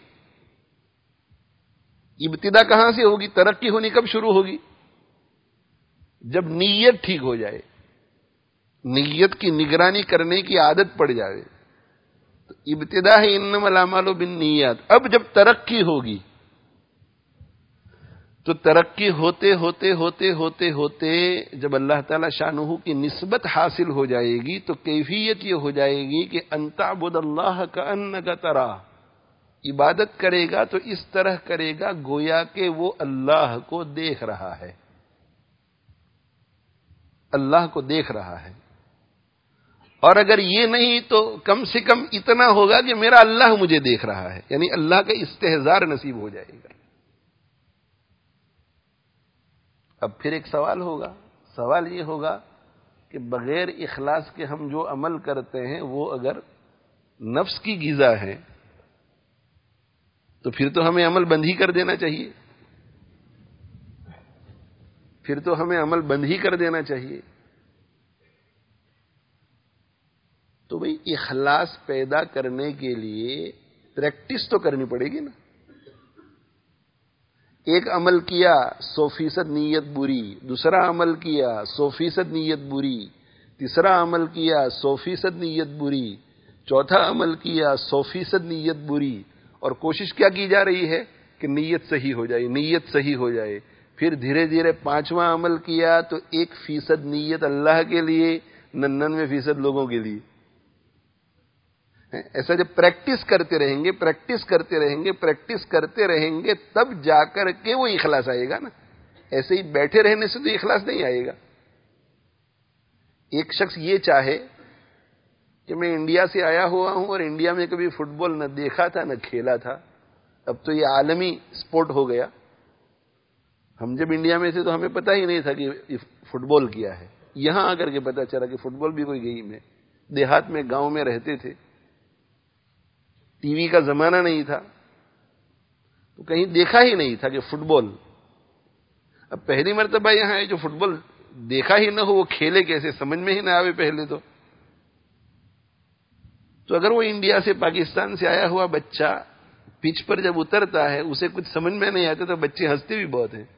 Speaker 1: ابتدا کہاں سے ہوگی؟ ترقی ہونی کب شروع ہوگی؟ جب نیت ٹھیک ہو جائے، نیت کی نگرانی کرنے کی عادت پڑ جائے. تو ابتدا ہے انما الاعمال بالنیات. اب جب ترقی ہوگی تو ترقی ہوتے ہوتے ہوتے ہوتے ہوتے جب اللہ تعالی شانہ کی نسبت حاصل ہو جائے گی تو کیفیت یہ ہو جائے گی کہ ان تعبد اللہ کأنک تراہ. عبادت کرے گا تو اس طرح کرے گا گویا کہ وہ اللہ کو دیکھ رہا ہے، اللہ کو دیکھ رہا ہے. اور اگر یہ نہیں تو کم سے کم اتنا ہوگا کہ میرا اللہ مجھے دیکھ رہا ہے، یعنی اللہ کا استحضار نصیب ہو جائے گا. اب پھر ایک سوال ہوگا، سوال یہ ہوگا کہ بغیر اخلاص کے ہم جو عمل کرتے ہیں وہ اگر نفس کی غذا ہے تو پھر تو ہمیں عمل بند ہی کر دینا چاہیے، پھر تو ہمیں عمل بند ہی کر دینا چاہیے. تو بھئی اخلاص پیدا کرنے کے لیے پریکٹس تو کرنی پڑے گی نا. ایک عمل کیا سو فیصد نیت بری، دوسرا عمل کیا سو فیصد نیت بری، تیسرا عمل کیا سو فیصد نیت بری، چوتھا عمل کیا سو فیصد نیت بری، اور کوشش کیا کی جا رہی ہے کہ نیت صحیح ہو جائے، نیت صحیح ہو جائے. پھر دھیرے دھیرے پانچواں عمل کیا تو ایک فیصد نیت اللہ کے لیے، ننانوے فیصد لوگوں کے لیے. ایسا جب پریکٹس کرتے رہیں گے پریکٹس کرتے رہیں گے پریکٹس کرتے رہیں گے تب جا کر کے وہ اخلاص آئے گا نا. ایسے ہی بیٹھے رہنے سے تو اخلاص نہیں آئے گا. ایک شخص یہ چاہے کہ میں انڈیا سے آیا ہوا ہوں اور انڈیا میں کبھی فٹ بال نہ دیکھا تھا نہ کھیلا تھا، اب تو یہ عالمی سپورٹ ہو گیا. ہم جب انڈیا میں تھے تو ہمیں پتہ ہی نہیں تھا کہ فٹ بال کیا ہے. یہاں آ کر کے پتہ چلا کہ فٹ بال بھی کوئی گیم ہے. دیہات میں گاؤں میں رہتے تھے، ٹی وی کا زمانہ نہیں تھا تو کہیں دیکھا ہی نہیں تھا کہ فٹ بال. اب پہلی مرتبہ یہاں ہے جو فٹ بال دیکھا ہی نہ ہو وہ کھیلے کیسے، سمجھ میں ہی نہ آوے پہلے تو. تو اگر وہ انڈیا سے پاکستان سے آیا ہوا بچہ پچ پر جب اترتا ہے اسے کچھ سمجھ میں نہیں آتا تو بچے ہنستے بھی بہت ہیں،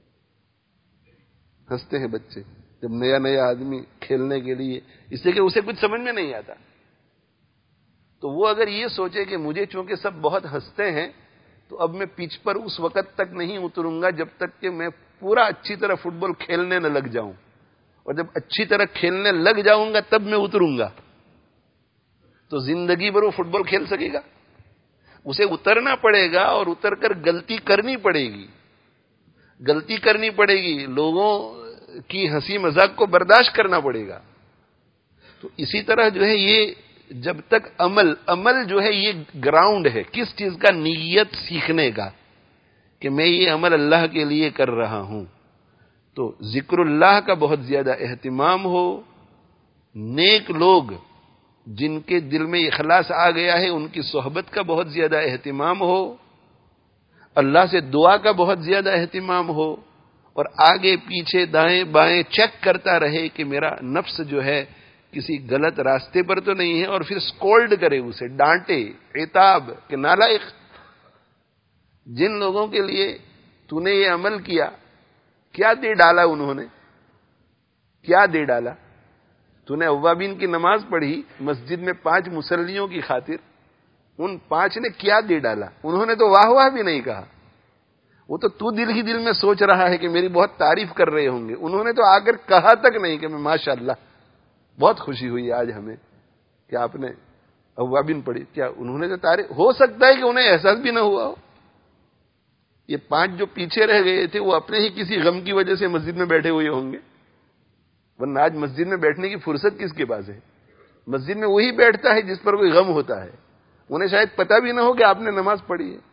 Speaker 1: ہنستے ہیں بچے جب نیا نیا آدمی کھیلنے کے لیے، اس لیے کہ اسے کچھ سمجھ میں نہیں آتا. تو وہ اگر یہ سوچے کہ مجھے چونکہ سب بہت ہنستے ہیں تو اب میں پچ پر اس وقت تک نہیں اتروں گا جب تک کہ میں پورا اچھی طرح فٹ بال کھیلنے نہ لگ جاؤں، اور جب اچھی طرح کھیلنے لگ جاؤں گا تب میں اتروں گا، تو زندگی بھر وہ فٹ بال کھیل سکے گا؟ اسے اترنا پڑے گا اور اتر کر غلطی کرنی پڑے گی، غلطی کرنی پڑے گی، لوگوں کی ہنسی مذاق کو برداشت کرنا پڑے گا. تو اسی طرح جو ہے یہ جب تک عمل عمل جو ہے یہ گراؤنڈ ہے کس چیز کا؟ نیت سیکھنے کا، کہ میں یہ عمل اللہ کے لیے کر رہا ہوں. تو ذکر اللہ کا بہت زیادہ اہتمام ہو، نیک لوگ جن کے دل میں اخلاص آ گیا ہے ان کی صحبت کا بہت زیادہ اہتمام ہو، اللہ سے دعا کا بہت زیادہ اہتمام ہو، اور آگے پیچھے دائیں بائیں چیک کرتا رہے کہ میرا نفس جو ہے کسی غلط راستے پر تو نہیں ہے، اور پھر سکولڈ کرے، اسے ڈانٹے، عتاب کہ نالائق، جن لوگوں کے لیے تو نے یہ عمل کیا کیا دے ڈالا، انہوں نے کیا دے ڈالا؟ تو نے اوابین کی نماز پڑھی مسجد میں پانچ مصلیوں کی خاطر، ان پانچ نے کیا دے ڈالا؟ انہوں نے تو واہ واہ بھی نہیں کہا، وہ تو تو دل ہی دل میں سوچ رہا ہے کہ میری بہت تعریف کر رہے ہوں گے. انہوں نے تو آ کر کہا تک نہیں کہ میں ماشاءاللہ بہت خوشی ہوئی آج ہمیں کہ آپ نے اوابین پڑھی. کیا انہوں نے تو تعریف؟ ہو سکتا ہے کہ انہیں احساس بھی نہ ہوا ہو. یہ پانچ جو پیچھے رہ گئے تھے وہ اپنے ہی کسی غم کی وجہ سے مسجد میں بیٹھے ہوئے ہوں گے، ورنہ آج مسجد میں بیٹھنے کی فرصت کس کے پاس ہے؟ مسجد میں وہی بیٹھتا ہے جس پر کوئی غم ہوتا ہے. انہیں شاید پتہ بھی نہ ہو کہ آپ نے نماز پڑھی ہے.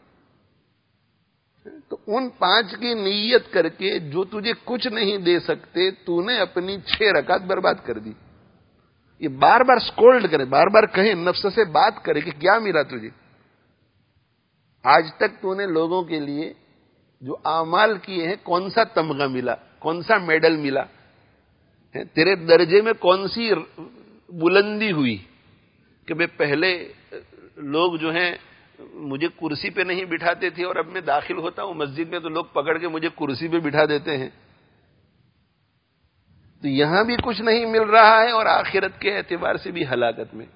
Speaker 1: تو ان پانچ کی نیت کر کے جو تجھے کچھ نہیں دے سکتے تو نے اپنی چھ رکعت برباد کر دی. یہ بار بار سکولڈ کرے، بار بار کہیں، نفس سے بات کرے کہ کیا ملا تجھے؟ آج تک تو نے لوگوں کے لیے جو اعمال کیے ہیں کون سا تمغہ ملا, کون سا میڈل ملا, تیرے درجے میں کون سی بلندی ہوئی کہ بے پہلے لوگ جو ہیں مجھے کرسی پہ نہیں بٹھاتے تھے اور اب میں داخل ہوتا ہوں مسجد میں تو لوگ پکڑ کے مجھے کرسی پہ بٹھا دیتے ہیں. تو یہاں بھی کچھ نہیں مل رہا ہے اور آخرت کے اعتبار سے بھی ہلاکت میں.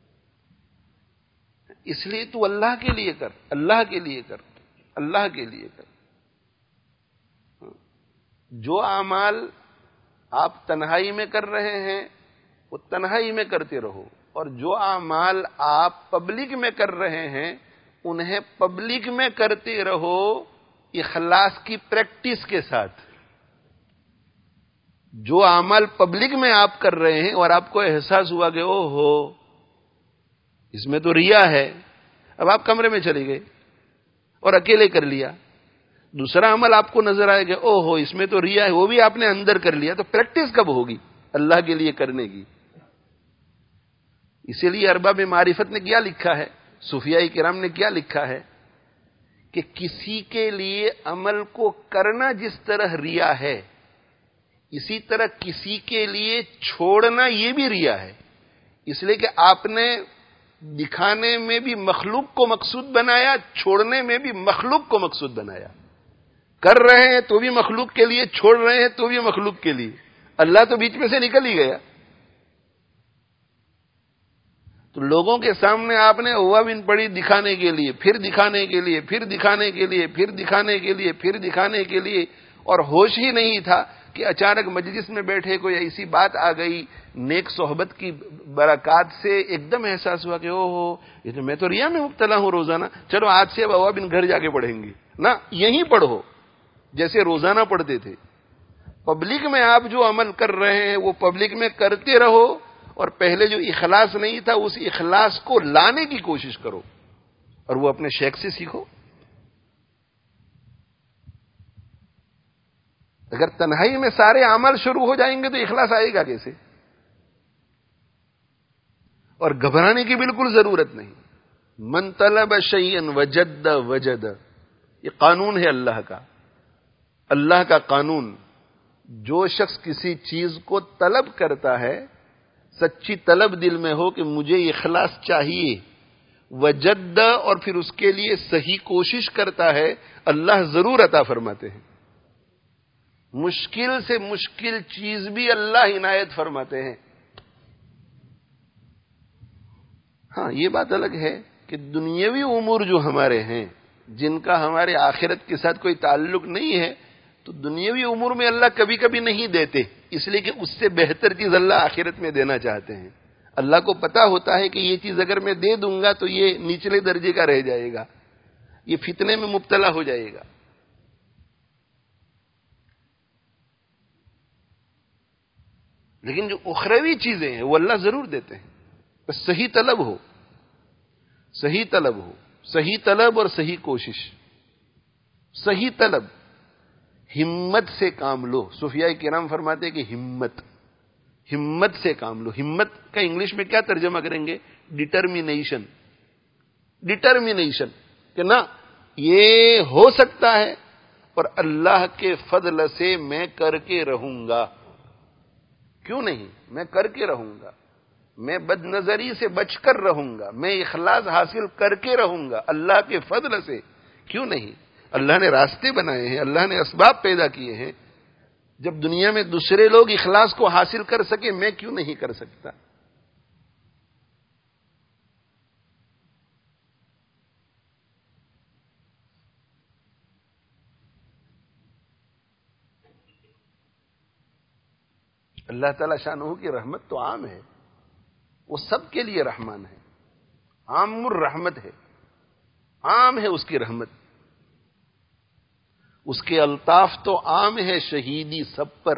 Speaker 1: اس لیے تو اللہ کے لیے کر, اللہ کے لیے کر, اللہ کے لیے کر. جو اعمال آپ تنہائی میں کر رہے ہیں وہ تنہائی میں کرتے رہو, اور جو اعمال آپ پبلک میں کر رہے ہیں انہیں پبلک میں کرتے رہو اخلاص کی پریکٹس کے ساتھ. جو اعمال پبلک میں آپ کر رہے ہیں اور آپ کو احساس ہوا کہ او ہو اس میں تو ریا ہے, اب آپ کمرے میں چلے گئے اور اکیلے کر لیا. دوسرا عمل آپ کو نظر آئے گا او ہو اس میں تو ریا ہے, وہ بھی آپ نے اندر کر لیا. تو پریکٹس کب ہوگی اللہ کے لیے کرنے کی؟ اسی لیے ارباب معرفت نے کیا لکھا ہے, صوفیاء کرام نے کیا لکھا ہے کہ کسی کے لیے عمل کو کرنا جس طرح ریا ہے, اسی طرح کسی کے لیے چھوڑنا یہ بھی ریا ہے. اس لیے کہ آپ نے دکھانے میں بھی مخلوق کو مقصود بنایا, چھوڑنے میں بھی مخلوق کو مقصود بنایا. کر رہے ہیں تو بھی مخلوق کے لیے, چھوڑ رہے ہیں تو بھی مخلوق کے لیے. اللہ تو بیچ میں سے نکل ہی گیا. تو لوگوں کے سامنے آپ نے اوابین پڑھی دکھانے کے لیے, پھر دکھانے کے لیے, پھر دکھانے کے لیے, پھر دکھانے کے لیے, پھر دکھانے کے لیے, اور ہوش ہی نہیں تھا کہ اچانک مجلس میں بیٹھے کوئی ایسی بات آ گئی نیک صحبت کی برکات سے, ایک دم احساس ہوا کہ او ہو یہ تو میں تو ریا میں مبتلا ہوں روزانہ, چلو آج سے اب اوابین گھر جا کے پڑھیں گے. نہ, یہیں پڑھو جیسے روزانہ پڑھتے تھے. پبلک میں آپ جو عمل کر رہے ہیں وہ پبلک میں کرتے رہو, اور پہلے جو اخلاص نہیں تھا اس اخلاص کو لانے کی کوشش کرو, اور وہ اپنے شیخ سے سیکھو. اگر تنہائی میں سارے عمل شروع ہو جائیں گے تو اخلاص آئے گا کیسے؟ اور گھبرانے کی بالکل ضرورت نہیں. من طلب شیئا وجد وجد, یہ قانون ہے اللہ کا, اللہ کا قانون. جو شخص کسی چیز کو طلب کرتا ہے, سچی طلب دل میں ہو کہ مجھے اخلاص چاہیے, وجد, اور پھر اس کے لیے صحیح کوشش کرتا ہے, اللہ ضرور عطا فرماتے ہیں. مشکل سے مشکل چیز بھی اللہ عنایت فرماتے ہیں. ہاں یہ بات الگ ہے کہ دنیاوی امور جو ہمارے ہیں جن کا ہمارے آخرت کے ساتھ کوئی تعلق نہیں ہے, تو دنیاوی امور میں اللہ کبھی کبھی نہیں دیتے, اس لیے کہ اس سے بہتر چیز اللہ آخرت میں دینا چاہتے ہیں. اللہ کو پتا ہوتا ہے کہ یہ چیز اگر میں دے دوں گا تو یہ نچلے درجے کا رہ جائے گا, یہ فتنے میں مبتلا ہو جائے گا. لیکن جو اخروی چیزیں ہیں وہ اللہ ضرور دیتے ہیں, بس صحیح طلب ہو, صحیح طلب ہو, صحیح طلب اور صحیح کوشش. صحیح طلب, ہمت سے کام لو. صوفیاء کرام فرماتے ہیں کہ ہمت, ہمت سے کام لو. ہمت کا انگلش میں کیا ترجمہ کریں گے؟ ڈٹرمینیشن. ڈٹرمینیشن کہ نہ یہ ہو سکتا ہے اور اللہ کے فضل سے میں کر کے رہوں گا. کیوں نہیں, میں کر کے رہوں گا. میں بد نظری سے بچ کر رہوں گا, میں اخلاص حاصل کر کے رہوں گا اللہ کے فضل سے. کیوں نہیں؟ اللہ نے راستے بنائے ہیں, اللہ نے اسباب پیدا کیے ہیں. جب دنیا میں دوسرے لوگ اخلاص کو حاصل کر سکے, میں کیوں نہیں کر سکتا؟ اللہ تعالی شانہ کی رحمت تو عام ہے, وہ سب کے لیے رحمان ہے, عام الرحمت ہے, عام ہے اس کی رحمت. اس کے الطاف تو عام ہے شہیدی سب پر.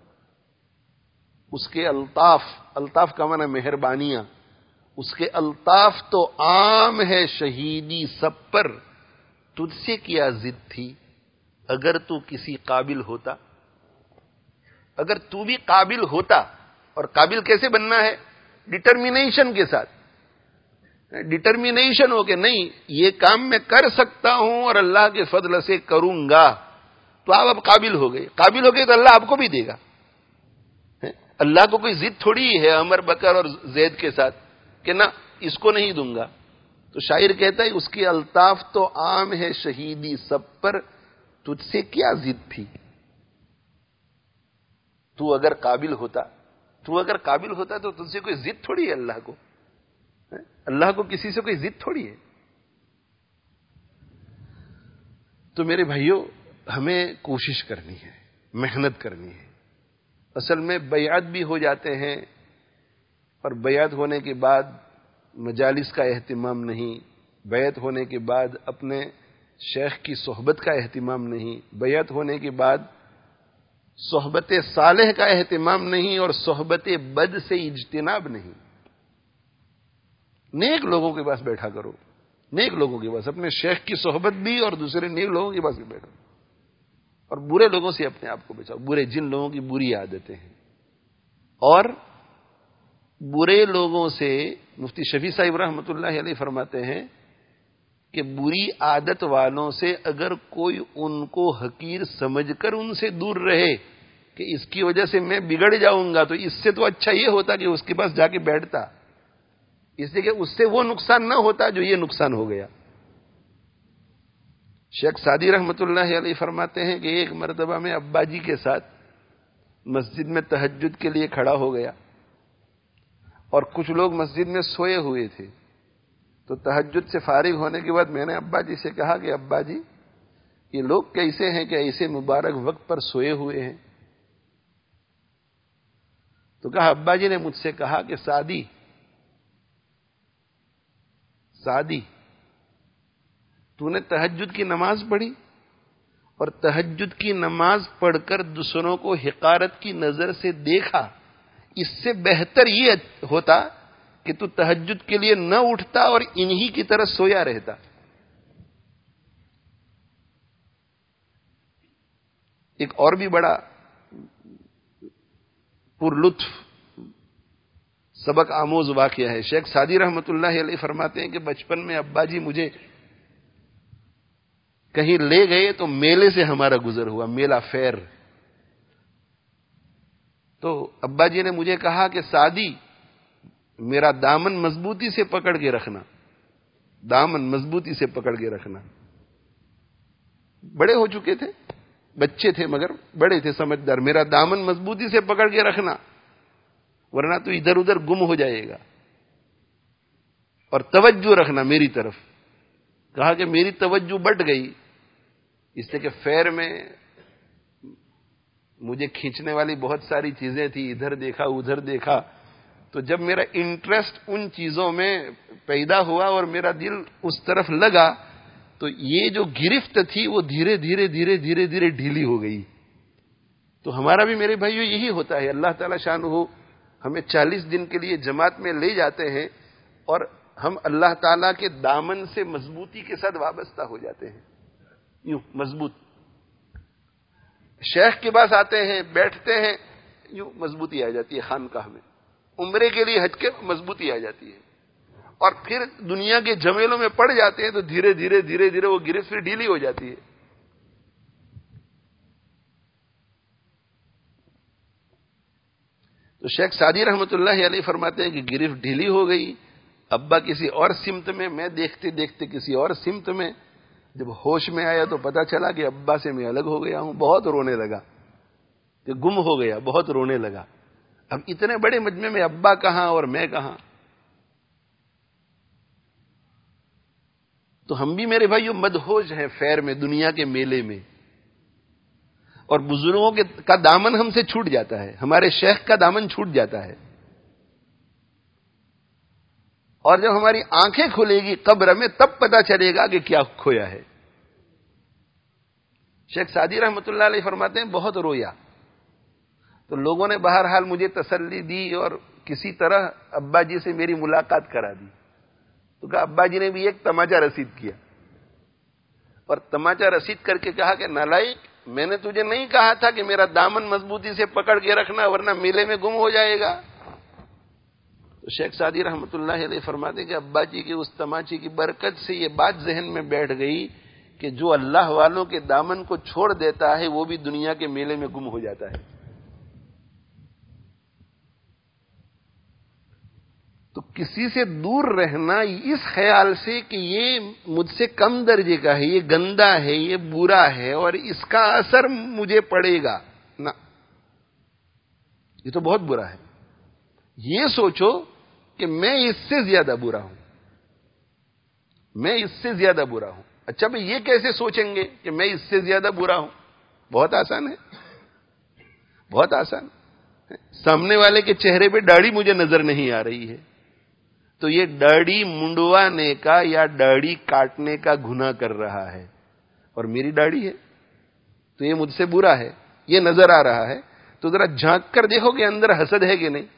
Speaker 1: اس کے الطاف, الطاف کا معنی مہربانیاں, اس کے الطاف تو عام ہے شہیدی سب پر. تجھ سے کیا ضد تھی اگر تو کسی قابل ہوتا. اگر تو بھی قابل ہوتا, اور قابل کیسے بننا ہے؟ ڈٹرمینیشن کے ساتھ. ڈٹرمینیشن ہو کہ نہیں یہ کام میں کر سکتا ہوں اور اللہ کے فضل سے کروں گا، تو آپ اب قابل ہو گئے. قابل ہو گئے تو اللہ آپ کو بھی دے گا. اللہ کو کوئی ضد تھوڑی ہے عمر بکر اور زید کے ساتھ کہ نہ اس کو نہیں دوں گا. تو شاعر کہتا ہے اس کی الطاف تو عام ہے شہیدی سب پر، تجھ سے کیا ضد تھی. تو اگر قابل ہوتا تو اگر قابل ہوتا تو تجھ سے کوئی ضد تھوڑی ہے اللہ کو. اللہ کو کسی سے کوئی ضد تھوڑی ہے. تو میرے بھائیوں ہمیں کوشش کرنی ہے، محنت کرنی ہے. اصل میں بیعت بھی ہو جاتے ہیں اور بیعت ہونے کے بعد مجالس کا اہتمام نہیں، بیعت ہونے کے بعد اپنے شیخ کی صحبت کا اہتمام نہیں، بیعت ہونے کے بعد صحبت صالح کا اہتمام نہیں اور صحبت بد سے اجتناب نہیں. نیک لوگوں کے پاس بیٹھا کرو، نیک لوگوں کے پاس، اپنے شیخ کی صحبت بھی اور دوسرے نیک لوگوں کے پاس بھی بیٹھو. اور برے لوگوں سے اپنے آپ کو بچاؤ، برے جن لوگوں کی بری عادتیں ہیں. اور برے لوگوں سے مفتی شفیع صاحب رحمۃ اللہ علیہ فرماتے ہیں کہ بری عادت والوں سے اگر کوئی ان کو حقیر سمجھ کر ان سے دور رہے کہ اس کی وجہ سے میں بگڑ جاؤں گا، تو اس سے تو اچھا یہ ہوتا کہ اس کے پاس جا کے بیٹھتا، اس لیے کہ اس سے وہ نقصان نہ ہوتا جو یہ نقصان ہو گیا. شیخ سعدی رحمۃ اللہ علیہ فرماتے ہیں کہ ایک مرتبہ میں ابا جی کے ساتھ مسجد میں تہجد کے لیے کھڑا ہو گیا اور کچھ لوگ مسجد میں سوئے ہوئے تھے. تو تہجد سے فارغ ہونے کے بعد میں نے ابا جی سے کہا کہ ابا جی یہ لوگ کیسے ہیں کہ ایسے مبارک وقت پر سوئے ہوئے ہیں؟ تو کہا ابا جی نے مجھ سے کہا کہ سعدی سعدی تو نے تہجد کی نماز پڑھی اور تہجد کی نماز پڑھ کر دوسروں کو حقارت کی نظر سے دیکھا، اس سے بہتر یہ ہوتا کہ تو تہجد کے لیے نہ اٹھتا اور انہی کی طرح سویا رہتا. ایک اور بھی بڑا پر لطف سبق آموز واقعہ ہے. شیخ سعدی رحمۃ اللہ علیہ فرماتے ہیں کہ بچپن میں ابا جی مجھے کہیں لے گئے تو میلے سے ہمارا گزر ہوا، میلہ فیر. تو ابا جی نے مجھے کہا کہ سعدی میرا دامن مضبوطی سے پکڑ کے رکھنا، دامن مضبوطی سے پکڑ کے رکھنا. بڑے ہو چکے تھے، بچے تھے مگر بڑے تھے سمجھدار. میرا دامن مضبوطی سے پکڑ کے رکھنا ورنہ تو ادھر ادھر گم ہو جائے گا، اور توجہ رکھنا میری طرف. کہا کہ میری توجہ بٹ گئی، اس لیے کہ فیر میں مجھے کھینچنے والی بہت ساری چیزیں تھی، ادھر دیکھا ادھر دیکھا. تو جب میرا انٹرسٹ ان چیزوں میں پیدا ہوا اور میرا دل اس طرف لگا تو یہ جو گرفت تھی وہ دھیرے دھیرے دھیرے دھیرے دھیرے ڈھیلی ہو گئی. تو ہمارا بھی میرے بھائیو یہی ہوتا ہے. اللہ تعالی شانہ ہمیں چالیس دن کے لیے جماعت میں لے جاتے ہیں اور ہم اللہ تعالیٰ کے دامن سے مضبوطی کے ساتھ وابستہ ہو جاتے ہیں، یوں مضبوط. شیخ کے پاس آتے ہیں، بیٹھتے ہیں، یوں مضبوطی آ جاتی ہے. خانقاہ میں عمرے کے لیے حج کے مضبوطی آ جاتی ہے. اور پھر دنیا کے جھمیلوں میں پڑ جاتے ہیں تو دھیرے دھیرے دھیرے دھیرے وہ گرفت پھر ڈھیلی ہو جاتی ہے. تو شیخ سعدی رحمۃ اللہ علیہ فرماتے ہیں کہ گرفت ڈھیلی ہو گئی. ابا کسی اور سمت میں، میں دیکھتے دیکھتے کسی اور سمت میں. جب ہوش میں آیا تو پتا چلا کہ ابا سے میں الگ ہو گیا ہوں. بہت رونے لگا کہ گم ہو گیا، بہت رونے لگا. اب اتنے بڑے مجمع میں ابا کہاں اور میں کہاں. تو ہم بھی میرے بھائیو مدہوش ہیں فیر میں، دنیا کے میلے میں، اور بزرگوں کے کا دامن ہم سے چھوٹ جاتا ہے، ہمارے شیخ کا دامن چھوٹ جاتا ہے. اور جب ہماری آنکھیں کھلے گی قبر میں تب پتا چلے گا کہ کیا کھویا ہے. شیخ سعدی رحمۃ اللہ علیہ فرماتے ہیں بہت رویا. تو لوگوں نے بہرحال مجھے تسلی دی اور کسی طرح ابا جی سے میری ملاقات کرا دی. تو کہا ابا جی نے بھی ایک تماچا رسید کیا اور تماچا رسید کر کے کہا کہ نالائق، میں نے تجھے نہیں کہا تھا کہ میرا دامن مضبوطی سے پکڑ کے رکھنا ورنہ میلے میں گم ہو جائے گا. تو شیخ سعدی رحمۃ اللہ علیہ فرماتے ہیں کہ ابا جی کی اس تماچے کی برکت سے یہ بات ذہن میں بیٹھ گئی کہ جو اللہ والوں کے دامن کو چھوڑ دیتا ہے وہ بھی دنیا کے میلے میں گم ہو جاتا ہے. تو کسی سے دور رہنا اس خیال سے کہ یہ مجھ سے کم درجے کا ہے، یہ گندا ہے، یہ برا ہے اور اس کا اثر مجھے پڑے گا، نہ، یہ تو بہت برا ہے. یہ سوچو کہ میں اس سے زیادہ برا ہوں، میں اس سے زیادہ برا ہوں. اچھا بھائی یہ کیسے سوچیں گے کہ میں اس سے زیادہ برا ہوں؟ بہت آسان ہے، بہت آسان. سامنے والے کے چہرے پہ داڑھی مجھے نظر نہیں آ رہی ہے، تو یہ داڑھی منڈوانے کا یا داڑھی کاٹنے کا گناہ کر رہا ہے، اور میری داڑھی ہے تو یہ مجھ سے برا ہے، یہ نظر آ رہا ہے. تو ذرا جھانک کر دیکھو کہ اندر حسد ہے کہ نہیں.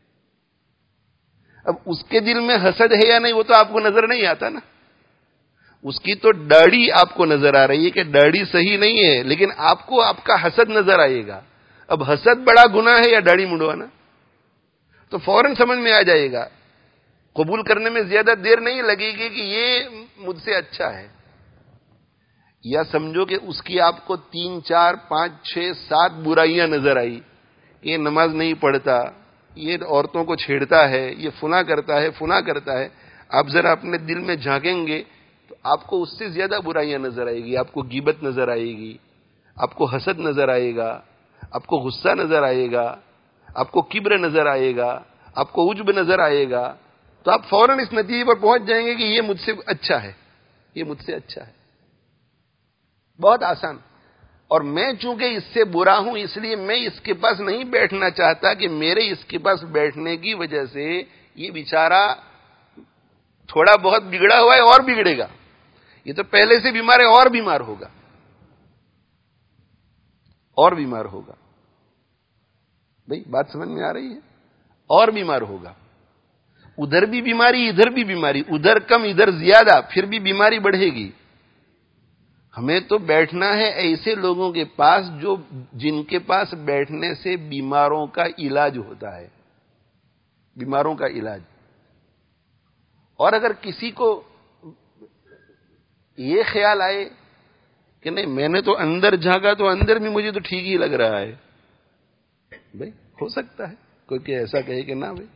Speaker 1: اب اس کے دل میں حسد ہے یا نہیں وہ تو آپ کو نظر نہیں آتا نا. اس کی تو داڑھی آپ کو نظر آ رہی ہے کہ داڑھی صحیح نہیں ہے، لیکن آپ کو آپ کا حسد نظر آئے گا. اب حسد بڑا گناہ ہے یا داڑھی منڈوانا؟ تو فوراً سمجھ میں آ جائے گا. قبول کرنے میں زیادہ دیر نہیں لگے گی کہ یہ مجھ سے اچھا ہے. یا سمجھو کہ اس کی آپ کو تین چار پانچ چھ سات برائیاں نظر آئی، یہ نماز نہیں پڑھتا، یہ عورتوں کو چھیڑتا ہے، یہ فلاں کرتا ہے فلاں کرتا ہے. آپ ذرا اپنے دل میں جھانکیں گے تو آپ کو اس سے زیادہ برائیاں نظر آئے گی. آپ کو غیبت نظر آئے گی، آپ کو حسد نظر آئے گا، آپ کو غصہ نظر آئے گا، آپ کو کبر نظر آئے گا، آپ کو عجب نظر آئے گا. تو آپ فوراً اس نتیجے پر پہنچ جائیں گے کہ یہ مجھ سے اچھا ہے، یہ مجھ سے اچھا ہے. بہت آسان. اور میں چونکہ اس سے برا ہوں اس لیے میں اس کے پاس نہیں بیٹھنا چاہتا کہ میرے اس کے پاس بیٹھنے کی وجہ سے یہ بیچارہ تھوڑا بہت بگڑا ہوا ہے اور بگڑے گا. یہ تو پہلے سے بیمار ہے اور بیمار ہوگا، اور بیمار ہوگا. بھئی بات سمجھ میں آ رہی ہے؟ اور بیمار ہوگا. ادھر بھی بیماری ادھر بھی بیماری، ادھر کم ادھر زیادہ، پھر بھی بیماری بڑھے گی. ہمیں تو بیٹھنا ہے ایسے لوگوں کے پاس جو جن کے پاس بیٹھنے سے بیماروں کا علاج ہوتا ہے، بیماروں کا علاج. اور اگر کسی کو یہ خیال آئے کہ نہیں میں نے تو اندر جھانکا تو اندر بھی مجھے تو ٹھیک ہی لگ رہا ہے، بھائی ہو سکتا ہے کوئی کہ ایسا کہے کہ نہ بھائی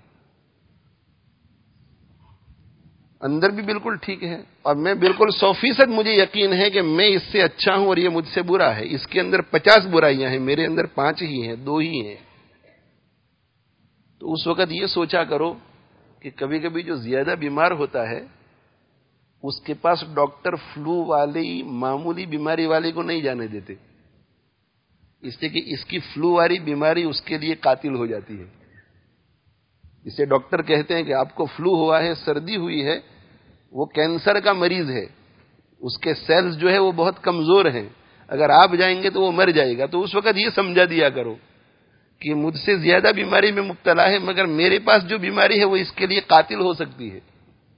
Speaker 1: اندر بھی بالکل ٹھیک ہے، اور میں بالکل سو فیصد مجھے یقین ہے کہ میں اس سے اچھا ہوں اور یہ مجھ سے برا ہے. اس کے اندر پچاس برائیاں ہیں، میرے اندر پانچ ہی ہیں، دو ہی ہیں. تو اس وقت یہ سوچا کرو کہ کبھی کبھی جو زیادہ بیمار ہوتا ہے اس کے پاس ڈاکٹر فلو والی معمولی بیماری والے کو نہیں جانے دیتے، اس لیے کہ اس کی فلو والی بیماری اس کے لیے قاتل ہو جاتی ہے. اسے ڈاکٹر کہتے ہیں کہ آپ کو فلو ہوا ہے، سردی ہوئی ہے، وہ کینسر کا مریض ہے، اس کے سیلز جو ہے وہ بہت کمزور ہیں، اگر آپ جائیں گے تو وہ مر جائے گا. تو اس وقت یہ سمجھا دیا کرو کہ مجھ سے زیادہ بیماری میں مبتلا ہے، مگر میرے پاس جو بیماری ہے وہ اس کے لیے قاتل ہو سکتی ہے.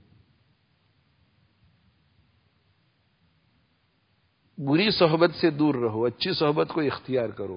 Speaker 1: بری صحبت سے دور رہو، اچھی صحبت کو اختیار کرو.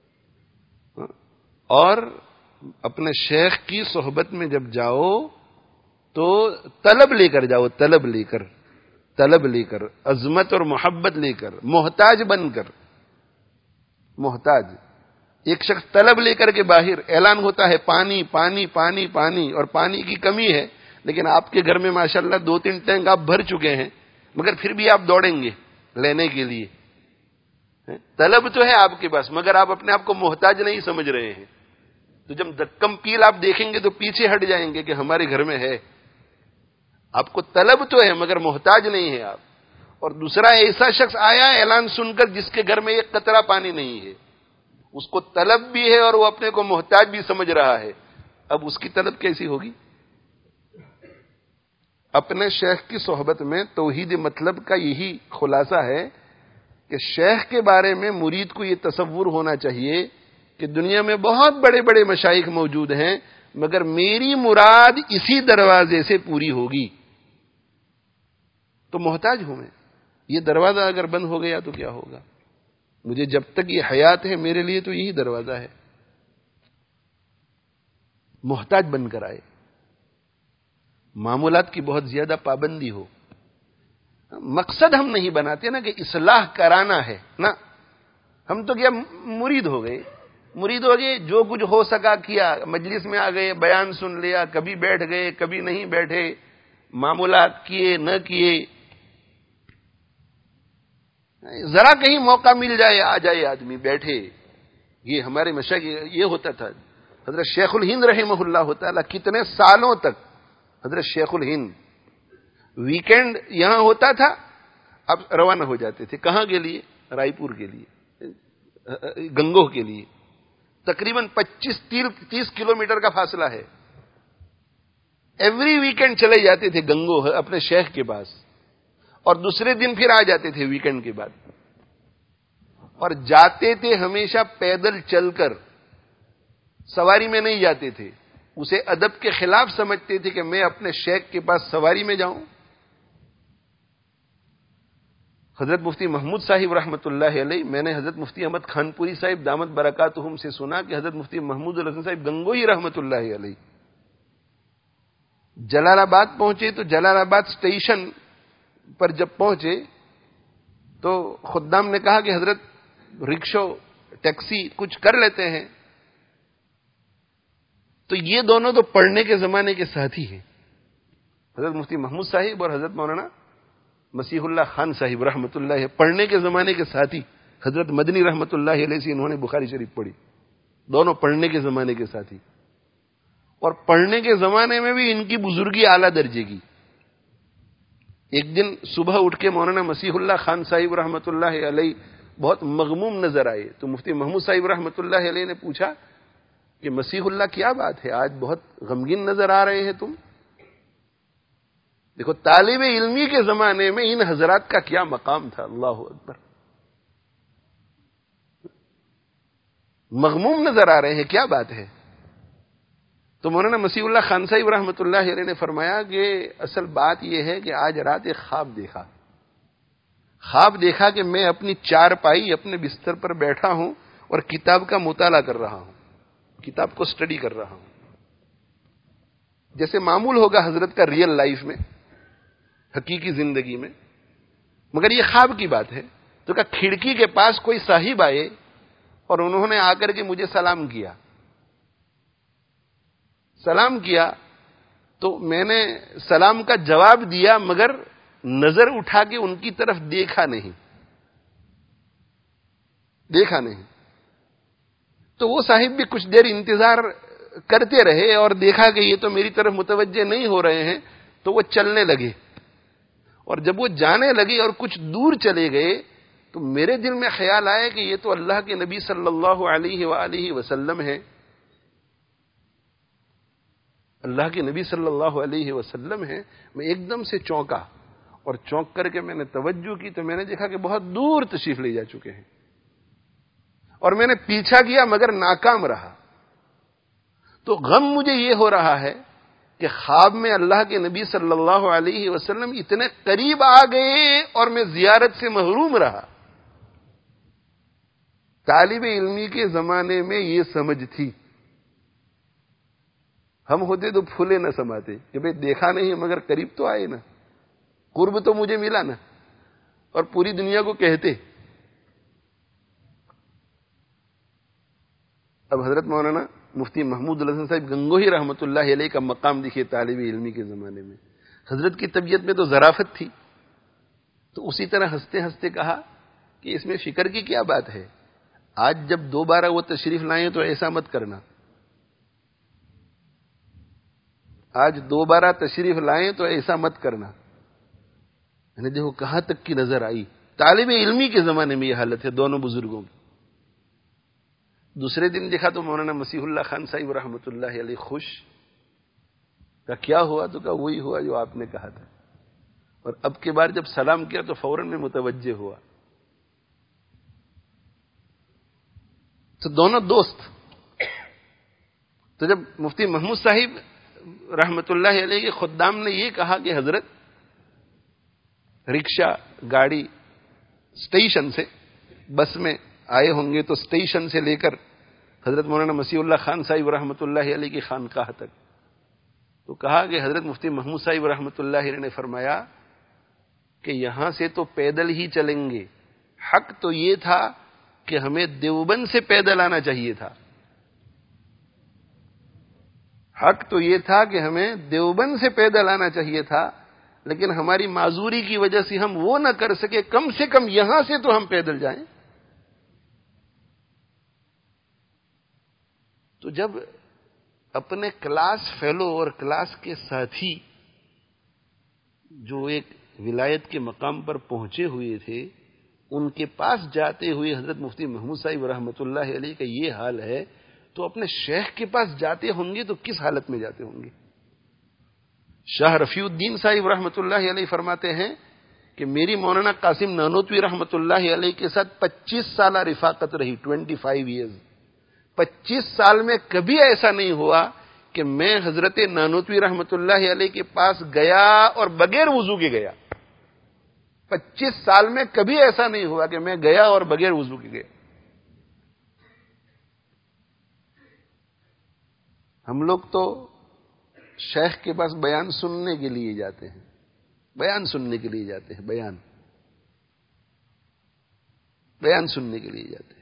Speaker 1: اور اپنے شیخ کی صحبت میں جب جاؤ تو طلب لے کر جاؤ، طلب لے کر، طلب لے کر، عظمت اور محبت لے کر، محتاج بن کر. محتاج ایک شخص طلب لے کر کے باہر اعلان ہوتا ہے پانی پانی پانی پانی، اور پانی کی کمی ہے، لیکن آپ کے گھر میں ماشاءاللہ دو تین ٹینک آپ بھر چکے ہیں، مگر پھر بھی آپ دوڑیں گے لینے کے لیے. طلب تو ہے آپ کے پاس، مگر آپ اپنے آپ کو محتاج نہیں سمجھ رہے ہیں. تو جب دکم پیل آپ دیکھیں گے تو پیچھے ہٹ جائیں گے کہ ہمارے گھر میں ہے. آپ کو طلب تو ہے مگر محتاج نہیں ہے آپ. اور دوسرا ایسا شخص آیا اعلان سن کر جس کے گھر میں ایک قطرہ پانی نہیں ہے، اس کو طلب بھی ہے اور وہ اپنے کو محتاج بھی سمجھ رہا ہے. اب اس کی طلب کیسی ہوگی؟ اپنے شیخ کی صحبت میں توحید مطلب کا یہی خلاصہ ہے کہ شیخ کے بارے میں مرید کو یہ تصور ہونا چاہیے کہ دنیا میں بہت بڑے بڑے مشائخ موجود ہیں، مگر میری مراد اسی دروازے سے پوری ہوگی. تو محتاج ہوں میں. یہ دروازہ اگر بند ہو گیا تو کیا ہوگا؟ مجھے جب تک یہ حیات ہے میرے لیے تو یہی دروازہ ہے. محتاج بن کر آئے. معمولات کی بہت زیادہ پابندی ہو. مقصد ہم نہیں بناتے نا کہ اصلاح کرانا ہے نا. ہم تو کیا مرید ہو گئے مرید ہو گئے جو کچھ ہو سکا کیا. مجلس میں آ گئے, بیان سن لیا, کبھی بیٹھ گئے کبھی نہیں بیٹھے, معمولات کیے نہ کیے. ذرا کہیں موقع مل جائے آ جائے آدمی بیٹھے. یہ ہمارے مشائخ یہ ہوتا تھا. حضرت شیخ الہند رحمہ اللہ تعالی کتنے سالوں تک حضرت شیخ الہند ویکینڈ یہاں ہوتا تھا, اب روانہ ہو جاتے تھے. کہاں کے لیے؟ رائے پور کے لیے, گنگوہ کے لیے. تقریباً پچیس تیس کلومیٹر کا فاصلہ ہے. ایوری ویکینڈ چلے جاتے تھے گنگوہ اپنے شیخ کے پاس, اور دوسرے دن پھر آ جاتے تھے ویکینڈ کے بعد. اور جاتے تھے ہمیشہ پیدل چل کر, سواری میں نہیں جاتے تھے. اسے ادب کے خلاف سمجھتے تھے کہ میں اپنے شیخ کے پاس سواری میں جاؤں. حضرت مفتی محمود صاحب رحمۃ اللہ علیہ, میں نے حضرت مفتی احمد خان پوری صاحب دامت برکاتہم سے سنا کہ حضرت مفتی محمود الحسن صاحب گنگوہی رحمۃ اللہ علیہ جلال آباد پہنچے تو جلال آباد اسٹیشن پر جب پہنچے تو خدام نے کہا کہ حضرت رکشو ٹیکسی کچھ کر لیتے ہیں. تو یہ دونوں تو پڑھنے کے زمانے کے ساتھی ہیں, حضرت مفتی محمود صاحب اور حضرت مولانا مسیح اللہ خان صاحب رحمۃ اللہ. پڑھنے کے زمانے کے ساتھی حضرت مدنی رحمۃ اللہ علیہ سے انہوں نے بخاری شریف پڑھی. دونوں پڑھنے کے زمانے کے ساتھی, اور پڑھنے کے زمانے میں بھی ان کی بزرگی اعلیٰ درجے کی. ایک دن صبح اٹھ کے مولانا مسیح اللہ خان صاحب رحمۃ اللہ علیہ بہت مغموم نظر آئے. تو مفتی محمود صاحب رحمۃ اللہ علیہ نے پوچھا کہ مسیح اللہ کیا بات ہے, آج بہت غمگین نظر آ رہے ہیں تم. دیکھو طالب علمی کے زمانے میں ان حضرات کا کیا مقام تھا. اللہ اکبر, مغموم نظر آ رہے ہیں, کیا بات ہے. تو مولانا مسیح اللہ خان صاحب رحمۃ اللہ علیہ نے فرمایا کہ اصل بات یہ ہے کہ آج رات ایک خواب دیکھا. خواب دیکھا کہ میں اپنی چار پائی اپنے بستر پر بیٹھا ہوں اور کتاب کا مطالعہ کر رہا ہوں, کتاب کو اسٹڈی کر رہا ہوں, جیسے معمول ہوگا حضرت کا ریئل لائف میں, حقیقی زندگی میں. مگر یہ خواب کی بات ہے. تو کہا کھڑکی کے پاس کوئی صاحب آئے اور انہوں نے آ کر کے مجھے سلام کیا. سلام کیا تو میں نے سلام کا جواب دیا, مگر نظر اٹھا کے ان کی طرف دیکھا نہیں دیکھا نہیں تو وہ صاحب بھی کچھ دیر انتظار کرتے رہے اور دیکھا کہ یہ تو میری طرف متوجہ نہیں ہو رہے ہیں, تو وہ چلنے لگے. اور جب وہ جانے لگے اور کچھ دور چلے گئے تو میرے دل میں خیال آیا کہ یہ تو اللہ کے نبی صلی اللہ علیہ وآلہ وسلم ہے. اللہ کے نبی صلی اللہ علیہ وسلم ہے. میں ایک دم سے چونکا, اور چونک کر کے میں نے توجہ کی تو میں نے دیکھا کہ بہت دور تشریف لے جا چکے ہیں. اور میں نے پیچھا کیا مگر ناکام رہا. تو غم مجھے یہ ہو رہا ہے کہ خواب میں اللہ کے نبی صلی اللہ علیہ وسلم اتنے قریب آ گئے اور میں زیارت سے محروم رہا. طالب علمی کے زمانے میں یہ سمجھ تھی. ہم ہوتے تو پھولے نہ سماتے کہ بھئی دیکھا نہیں مگر قریب تو آئے نا, قرب تو مجھے ملا نا, اور پوری دنیا کو کہتے. اب حضرت مولانا مفتی محمود الحسن صاحب گنگوہی رحمۃ اللہ علیہ کا مقام دیکھیے طالب علمی کے زمانے میں. حضرت کی طبیعت میں تو ظرافت تھی, تو اسی طرح ہنستے ہنستے کہا کہ اس میں فکر کی کیا بات ہے, آج جب دوبارہ وہ تشریف لائیں تو ایسا مت کرنا, آج دوبارہ تشریف لائیں تو ایسا مت کرنا. میں نے دیکھو کہاں تک کی نظر آئی. طالب علمی کے زمانے میں یہ حالت ہے دونوں بزرگوں کی. دوسرے دن دیکھا تو مولانا مسیح اللہ خان صاحب رحمۃ اللہ علیہ خوش. کہا کیا ہوا؟ تو کہا وہی ہوا جو آپ نے کہا تھا. اور اب کے بار جب سلام کیا تو فوراً میں متوجہ ہوا. تو دونوں دوست. تو جب مفتی محمود صاحب رحمۃ اللہ علیہ کے خدام نے یہ کہا کہ حضرت رکشہ گاڑی اسٹیشن سے, بس میں آئے ہوں گے تو اسٹیشن سے لے کر حضرت مولانا مسیح اللہ خان صاحب رحمۃ اللہ علیہ کی خانقاہ تک تو کہا کہ حضرت مفتی محمود صاحب رحمۃ اللہ علیہ نے فرمایا کہ یہاں سے تو پیدل ہی چلیں گے، حق تو یہ تھا کہ ہمیں دیوبند سے پیدل آنا چاہیے تھا، حق تو یہ تھا کہ ہمیں دیوبند سے پیدل آنا چاہیے تھا، لیکن ہماری معذوری کی وجہ سے ہم وہ نہ کر سکے، کم سے کم یہاں سے تو ہم پیدل جائیں۔ تو جب اپنے کلاس فیلو اور کلاس کے ساتھی جو ایک ولایت کے مقام پر پہنچے ہوئے تھے، ان کے پاس جاتے ہوئے حضرت مفتی محمود صاحب رحمۃ اللہ علیہ کا یہ حال ہے، تو اپنے شیخ کے پاس جاتے ہوں گے تو کس حالت میں جاتے ہوں گے؟ شاہ رفیع الدین صاحب رحمۃ اللہ علیہ فرماتے ہیں کہ میری مولانا قاسم نانوتوی رحمۃ اللہ علیہ کے ساتھ پچیس سالہ رفاقت رہی، ٹوینٹی فائیو ایئرز پچیس سال میں کبھی ایسا نہیں ہوا کہ میں حضرت نانوتوی رحمۃ اللہ علیہ کے پاس گیا اور بغیر وضو کے گیا۔ پچیس سال میں کبھی ایسا نہیں ہوا کہ میں گیا اور بغیر وضو کے گیا۔ ہم لوگ تو شیخ کے پاس بیان سننے کے لیے جاتے ہیں، بیان سننے کے لیے جاتے ہیں، بیان بیان سننے کے لیے جاتے ہیں۔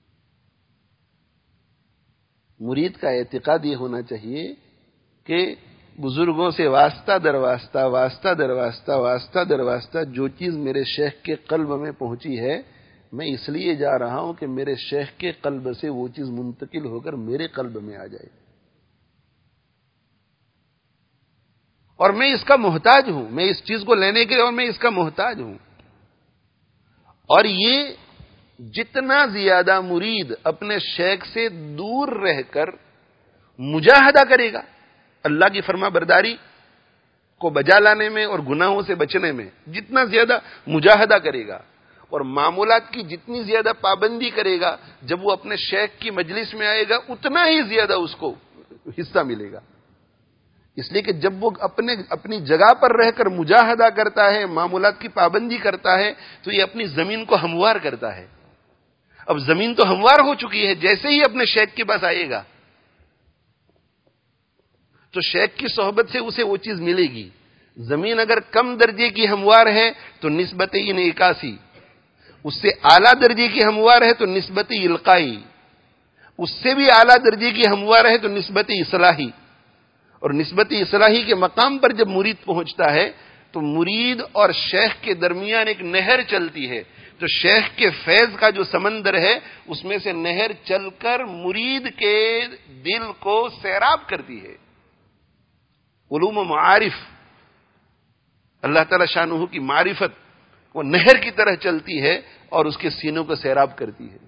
Speaker 1: مرید کا اعتقاد یہ ہونا چاہیے کہ بزرگوں سے واسطہ در واسطہ واسطہ در واسطہ واسطہ در واسطہ جو چیز میرے شیخ کے قلب میں پہنچی ہے، میں اس لیے جا رہا ہوں کہ میرے شیخ کے قلب سے وہ چیز منتقل ہو کر میرے قلب میں آ جائے، اور میں اس کا محتاج ہوں، میں اس چیز کو لینے کے لیے اور میں اس کا محتاج ہوں۔ اور یہ جتنا زیادہ مرید اپنے شیخ سے دور رہ کر مجاہدہ کرے گا اللہ کی فرما برداری کو بجا لانے میں اور گناہوں سے بچنے میں، جتنا زیادہ مجاہدہ کرے گا اور معمولات کی جتنی زیادہ پابندی کرے گا، جب وہ اپنے شیخ کی مجلس میں آئے گا اتنا ہی زیادہ اس کو حصہ ملے گا۔ اس لیے کہ جب وہ اپنے اپنی جگہ پر رہ کر مجاہدہ کرتا ہے، معمولات کی پابندی کرتا ہے، تو یہ اپنی زمین کو ہموار کرتا ہے۔ اب زمین تو ہموار ہو چکی ہے، جیسے ہی اپنے شیخ کے پاس آئے گا تو شیخ کی صحبت سے اسے وہ چیز ملے گی۔ زمین اگر کم درجے کی ہموار ہے تو نسبت انعکاسی، اس سے اعلیٰ درجے کی ہموار ہے تو نسبت القائی، اس سے بھی اعلیٰ درجے کی ہموار ہے تو نسبت اصلاحی، اور نسبت اصلاحی کے مقام پر جب مرید پہنچتا ہے تو مرید اور شیخ کے درمیان ایک نہر چلتی ہے، تو شیخ کے فیض کا جو سمندر ہے اس میں سے نہر چل کر مرید کے دل کو سیراب کرتی ہے۔ علوم و معارف، اللہ تعالی شانہ کی معرفت وہ نہر کی طرح چلتی ہے اور اس کے سینوں کو سیراب کرتی ہے۔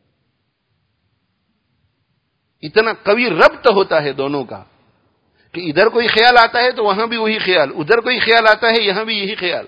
Speaker 1: اتنا قوی ربط ہوتا ہے دونوں کا کہ ادھر کوئی خیال آتا ہے تو وہاں بھی وہی خیال، ادھر کوئی خیال آتا ہے یہاں بھی یہی خیال،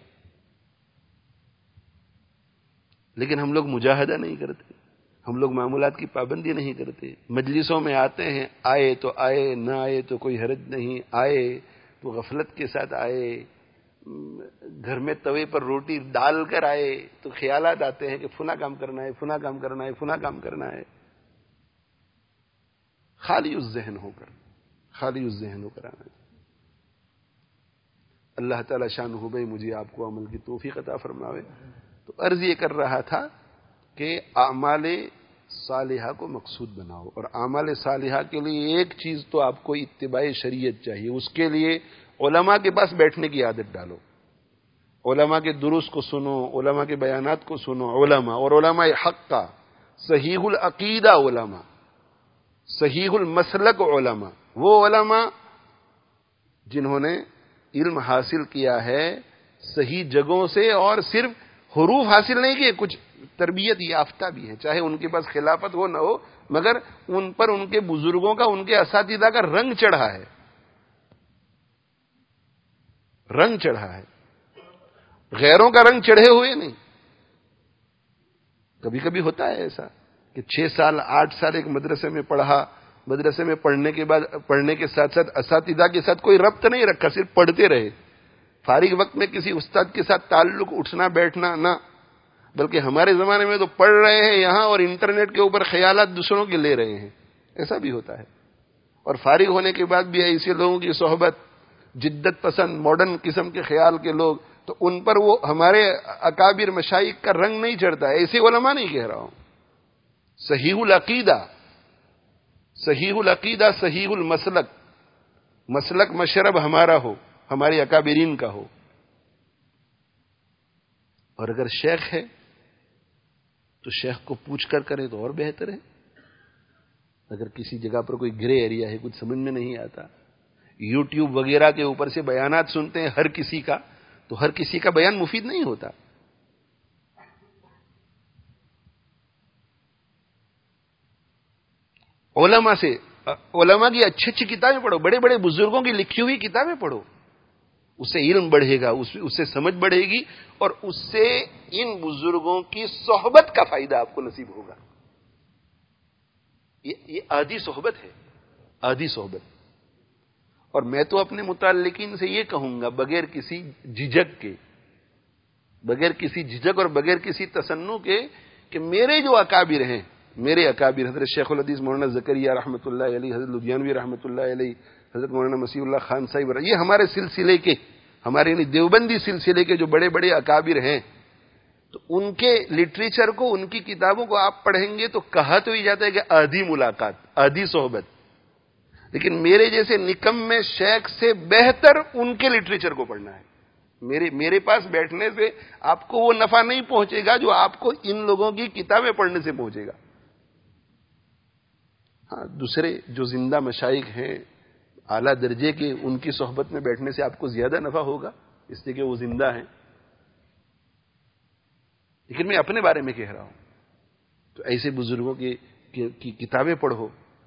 Speaker 1: لیکن ہم لوگ مجاہدہ نہیں کرتے، ہم لوگ معمولات کی پابندی نہیں کرتے۔ مجلسوں میں آتے ہیں، آئے تو آئے، نہ آئے تو کوئی حرج نہیں، آئے تو غفلت کے ساتھ آئے، گھر میں توے پر روٹی ڈال کر آئے تو خیالات آتے ہیں کہ فلاں کام کرنا ہے، فلاں کام کرنا ہے، فلاں کام کرنا ہے۔ خالی اس ذہن ہو کر خالی اس ذہن ہو کر آنا ہے۔ اللہ تعالی شانہ بھائی مجھے آپ کو عمل کی توفیق عطا فرماوے۔ تو عرض یہ کر رہا تھا کہ اعمال صالحہ کو مقصود بناؤ، اور اعمال صالحہ کے لیے ایک چیز تو آپ کو اتباع شریعت چاہیے، اس کے لیے علماء کے پاس بیٹھنے کی عادت ڈالو، علماء کے دروس کو سنو، علماء کے بیانات کو سنو، علماء اور علماء حق کا، صحیح العقیدہ علماء، صحیح المسلک علماء، وہ علماء جنہوں نے علم حاصل کیا ہے صحیح جگہوں سے، اور صرف حروف حاصل نہیں کیے، کچھ تربیت یافتہ بھی ہیں، چاہے ان کے پاس خلافت ہو نہ ہو، مگر ان پر ان کے بزرگوں کا، ان کے اساتذہ کا رنگ چڑھا ہے، رنگ چڑھا ہے، غیروں کا رنگ چڑھے ہوئے نہیں۔ کبھی کبھی ہوتا ہے ایسا کہ چھ سال آٹھ سال ایک مدرسے میں پڑھا، مدرسے میں پڑھنے کے بعد پڑھنے کے ساتھ ساتھ اساتذہ کے ساتھ کوئی ربط نہیں رکھا، صرف پڑھتے رہے، فارغ وقت میں کسی استاد کے ساتھ تعلق، اٹھنا بیٹھنا نہ، بلکہ ہمارے زمانے میں تو پڑھ رہے ہیں یہاں اور انٹرنیٹ کے اوپر خیالات دوسروں کے لے رہے ہیں، ایسا بھی ہوتا ہے۔ اور فارغ ہونے کے بعد بھی ایسے لوگوں کی صحبت، جدت پسند ماڈرن قسم کے خیال کے لوگ، تو ان پر وہ ہمارے اکابر مشائخ کا رنگ نہیں چڑھتا. ایسے علماء نہیں کہہ رہا ہوں. صحیح العقیدہ، صحیح العقیدہ، صحیح المسلک، مسلک مشرب ہمارا ہو، ہمارے اکابرین کا ہو. اور اگر شیخ ہے تو شیخ کو پوچھ کر کریں تو اور بہتر ہے. اگر کسی جگہ پر کوئی گرے ایریا ہے، کچھ سمجھ میں نہیں آتا، یوٹیوب وغیرہ کے اوپر سے بیانات سنتے ہیں ہر کسی کا، تو ہر کسی کا بیان مفید نہیں ہوتا. علماء سے، علماء کی اچھی اچھی کتابیں پڑھو، بڑے بڑے بزرگوں کی لکھی ہوئی کتابیں پڑھو. اس سے علم بڑھے گا، اس سے سمجھ بڑھے گی، اور اس سے ان بزرگوں کی صحبت کا فائدہ آپ کو نصیب ہوگا. یہ آدھی صحبت ہے، آدھی صحبت. اور میں تو اپنے متعلقین سے یہ کہوں گا بغیر کسی جھجک کے، بغیر کسی جھجک اور بغیر کسی تسنع کے، کہ میرے جو اکابر ہیں، میرے اکابر حضرت شیخ الحدیث مولانا زکریا رحمۃ اللہ علیہ، حضرت لدھیانوی رحمۃ اللہ علیہ، حضرت مولانا مسیح اللہ خان صاحب، یہ ہمارے سلسلے کے، ہمارے یعنی دیوبندی سلسلے کے جو بڑے بڑے اکابر ہیں، تو ان کے لٹریچر کو، ان کی کتابوں کو آپ پڑھیں گے تو کہا تو ہی جاتا ہے کہ آدھی ملاقات، آدھی صحبت. لیکن میرے جیسے نکمے شیخ سے بہتر ان کے لٹریچر کو پڑھنا ہے. میرے میرے پاس بیٹھنے سے آپ کو وہ نفع نہیں پہنچے گا جو آپ کو ان لوگوں کی کتابیں پڑھنے سے پہنچے گا. ہاں، دوسرے جو زندہ مشائخ ہیں اعلیٰ درجے کے، ان کی صحبت میں بیٹھنے سے آپ کو زیادہ نفع ہوگا، اس لیے کہ وہ زندہ ہیں. لیکن میں اپنے بارے میں کہہ رہا ہوں، تو ایسے بزرگوں کی, کی, کی کتابیں پڑھو.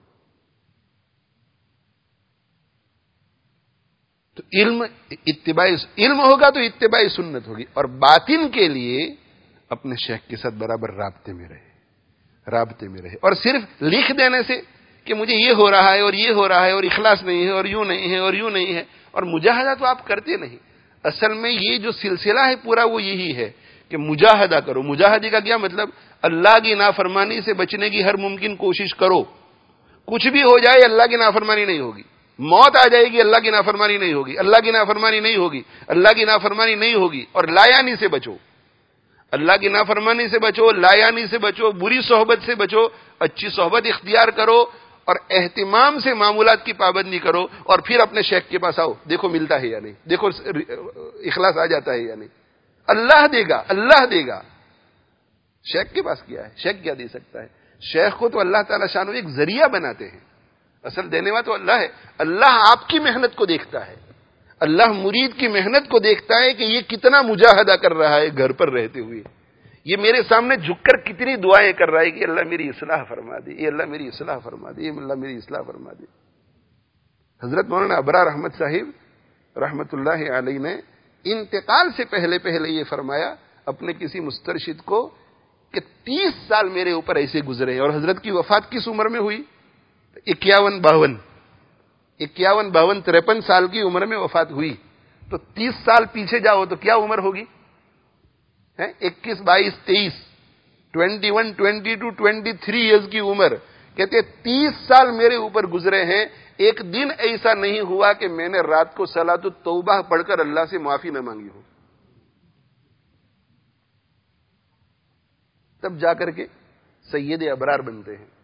Speaker 1: تو علم اتباع علم ہوگا تو اتباع سنت ہوگی. اور باطن کے لیے اپنے شیخ کے ساتھ برابر رابطے میں رہے، رابطے میں رہے. اور صرف لکھ دینے سے کہ مجھے یہ ہو رہا ہے اور یہ ہو رہا ہے اور اخلاص نہیں ہے اور یوں نہیں ہے اور یوں نہیں ہے، اور مجاہدہ تو آپ کرتے نہیں. اصل میں یہ جو سلسلہ ہے پورا وہ یہی ہے کہ مجاہدہ کرو. مجاہدے کا کیا مطلب؟ اللہ کی نافرمانی سے بچنے کی ہر ممکن کوشش کرو. کچھ بھی ہو جائے اللہ کی نافرمانی نہیں ہوگی. موت آ جائے گی اللہ کی نافرمانی نہیں ہوگی، اللہ کی نافرمانی نہیں ہوگی، اللہ کی نافرمانی نہیں ہوگی. اور لایانی سے بچو، اللہ کی نافرمانی سے بچو، لایانی سے بچو، بری صحبت سے بچو، اچھی صحبت اختیار کرو، اور اہتمام سے معمولات کی پابندی کرو. اور پھر اپنے شیخ کے پاس آؤ، دیکھو ملتا ہے یا نہیں، دیکھو اخلاص آ جاتا ہے یا نہیں. اللہ دے گا، اللہ دے گا. شیخ کے پاس کیا ہے؟ شیخ کیا دے سکتا ہے؟ شیخ کو تو اللہ تعالی شانو ایک ذریعہ بناتے ہیں، اصل دینے والا تو اللہ ہے. اللہ آپ کی محنت کو دیکھتا ہے، اللہ مرید کی محنت کو دیکھتا ہے کہ یہ کتنا مجاہدہ کر رہا ہے گھر پر رہتے ہوئے، یہ میرے سامنے جھک کر کتنی دعائیں کر رہا ہے کہ اللہ میری اصلاح فرما دے، یہ اللہ میری اصلاح فرما دے، یہ اللہ میری اصلاح فرما دے. حضرت مولانا ابرار احمد صاحب رحمت اللہ علیہ نے انتقال سے پہلے پہلے یہ فرمایا اپنے کسی مسترشد کو کہ تیس سال میرے اوپر ایسے گزرے. اور حضرت کی وفات کس عمر میں ہوئی؟ اکیاون باون اکیاون باون تریپن سال کی عمر میں وفات ہوئی. تو تیس سال پیچھے جاؤ تو کیا عمر ہوگی؟ اکیس بائیس تیئیس twenty one twenty two twenty three years کی عمر. کہتے تیس سال میرے اوپر گزرے ہیں، ایک دن ایسا نہیں ہوا کہ میں نے رات کو صلاۃ التوبہ پڑھ کر اللہ سے معافی نہ مانگی ہو. تب جا کر کے سید ابرار بنتے ہیں.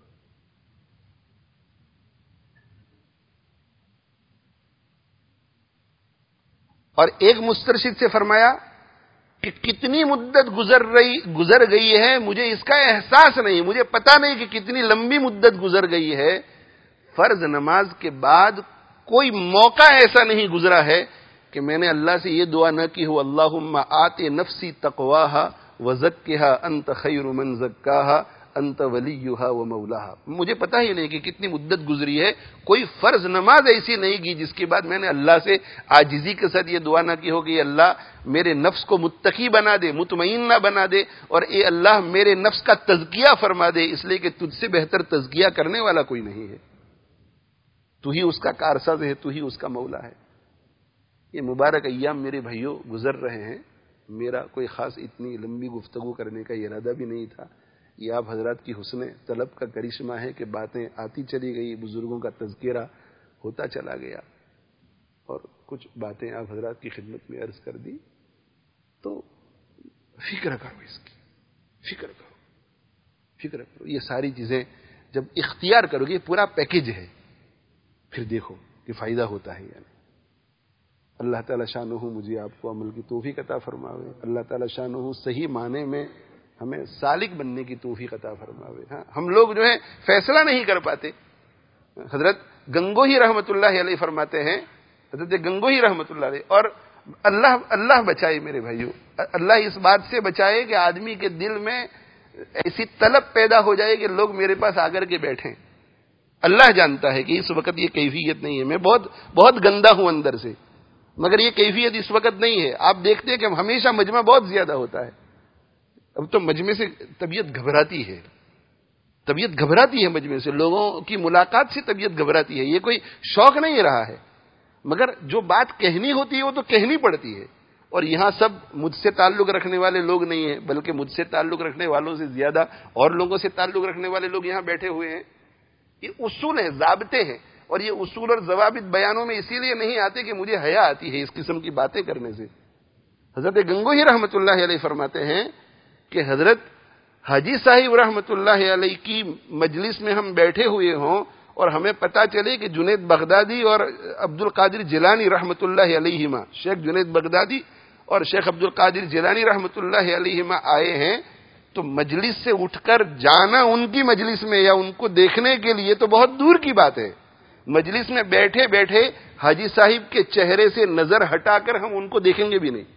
Speaker 1: اور ایک مسترشد سے فرمایا کہ کتنی مدت گزر رہی گزر گئی ہے مجھے اس کا احساس نہیں، مجھے پتا نہیں کہ کتنی لمبی مدت گزر گئی ہے. فرض نماز کے بعد کوئی موقع ایسا نہیں گزرا ہے کہ میں نے اللہ سے یہ دعا نہ کی ہو، اللہم آت نفسی تقواہا وزکھا انت خیر من زکاہا انت ولیہا و مولاہا. مجھے پتا ہی نہیں کہ کتنی مدت گزری ہے، کوئی فرض نماز ایسی نہیں کی جس کے بعد میں نے اللہ سے عاجزی کے ساتھ یہ دعا نہ کی ہو کہ اللہ میرے نفس کو متقی بنا دے، مطمئن نہ بنا دے، اور اے اللہ میرے نفس کا تزکیہ فرما دے، اس لیے کہ تجھ سے بہتر تزکیہ کرنے والا کوئی نہیں ہے، تو ہی اس کا کارساز ہے، تو ہی اس کا مولا ہے. یہ مبارک ایام میرے بھائیوں گزر رہے ہیں. میرا کوئی خاص اتنی لمبی گفتگو کرنے کا ارادہ بھی نہیں تھا، یہ آپ حضرات کی حسن طلب کا کرشمہ ہے کہ باتیں آتی چلی گئی، بزرگوں کا تذکرہ ہوتا چلا گیا، اور کچھ باتیں آپ حضرات کی خدمت میں عرض کر دی. تو فکر کرو، اس کی فکر کرو فکر کرو یہ ساری چیزیں جب اختیار کرو گے، پورا پیکج ہے، پھر دیکھو کہ فائدہ ہوتا ہے یا نہیں. اللہ تعالی شانہ مجھے آپ کو عمل کی توفیق عطا فرماوے. اللہ تعالی شانہ صحیح معنی میں ہمیں سالک بننے کی توفیق عطا فرماوے. ہاں ہم لوگ جو ہے فیصلہ نہیں کر پاتے. حضرت گنگوہی رحمت اللہ علیہ فرماتے ہیں، حضرت گنگوہی رحمت اللہ علیہ، اور اللہ اللہ بچائے میرے بھائیوں، اللہ اس بات سے بچائے کہ آدمی کے دل میں ایسی طلب پیدا ہو جائے کہ لوگ میرے پاس آ کر کے بیٹھیں. اللہ جانتا ہے کہ اس وقت یہ کیفیت نہیں ہے، میں بہت بہت گندا ہوں اندر سے، مگر یہ کیفیت اس وقت نہیں ہے. آپ دیکھتے ہیں کہ ہمیشہ مجمع بہت زیادہ ہوتا ہے. اب تو مجمع سے طبیعت گھبراتی ہے، طبیعت گھبراتی ہے مجمع سے، لوگوں کی ملاقات سے طبیعت گھبراتی ہے. یہ کوئی شوق نہیں رہا ہے، مگر جو بات کہنی ہوتی ہے وہ تو کہنی پڑتی ہے. اور یہاں سب مجھ سے تعلق رکھنے والے لوگ نہیں ہیں، بلکہ مجھ سے تعلق رکھنے والوں سے زیادہ اور لوگوں سے تعلق رکھنے والے لوگ یہاں بیٹھے ہوئے ہیں. یہ اصول ہیں، ضابطے ہیں، اور یہ اصول اور ضوابط بیانوں میں اسی لیے نہیں آتے کہ مجھے حیا آتی ہے اس قسم کی باتیں کرنے سے. حضرت گنگوہی رحمت اللہ علیہ فرماتے ہیں کہ حضرت حاجی صاحب رحمت اللہ علیہ کی مجلس میں ہم بیٹھے ہوئے ہوں اور ہمیں پتا چلے کہ جنید بغدادی اور عبد القادر جیلانی رحمت اللہ علیہما، شیخ جنید بغدادی اور شیخ عبد القادر جیلانی رحمت اللہ علیہما آئے ہیں، تو مجلس سے اٹھ کر جانا ان کی مجلس میں یا ان کو دیکھنے کے لیے تو بہت دور کی بات ہے. مجلس میں بیٹھے بیٹھے حاجی صاحب کے چہرے سے نظر ہٹا کر ہم ان کو دیکھیں گے بھی نہیں.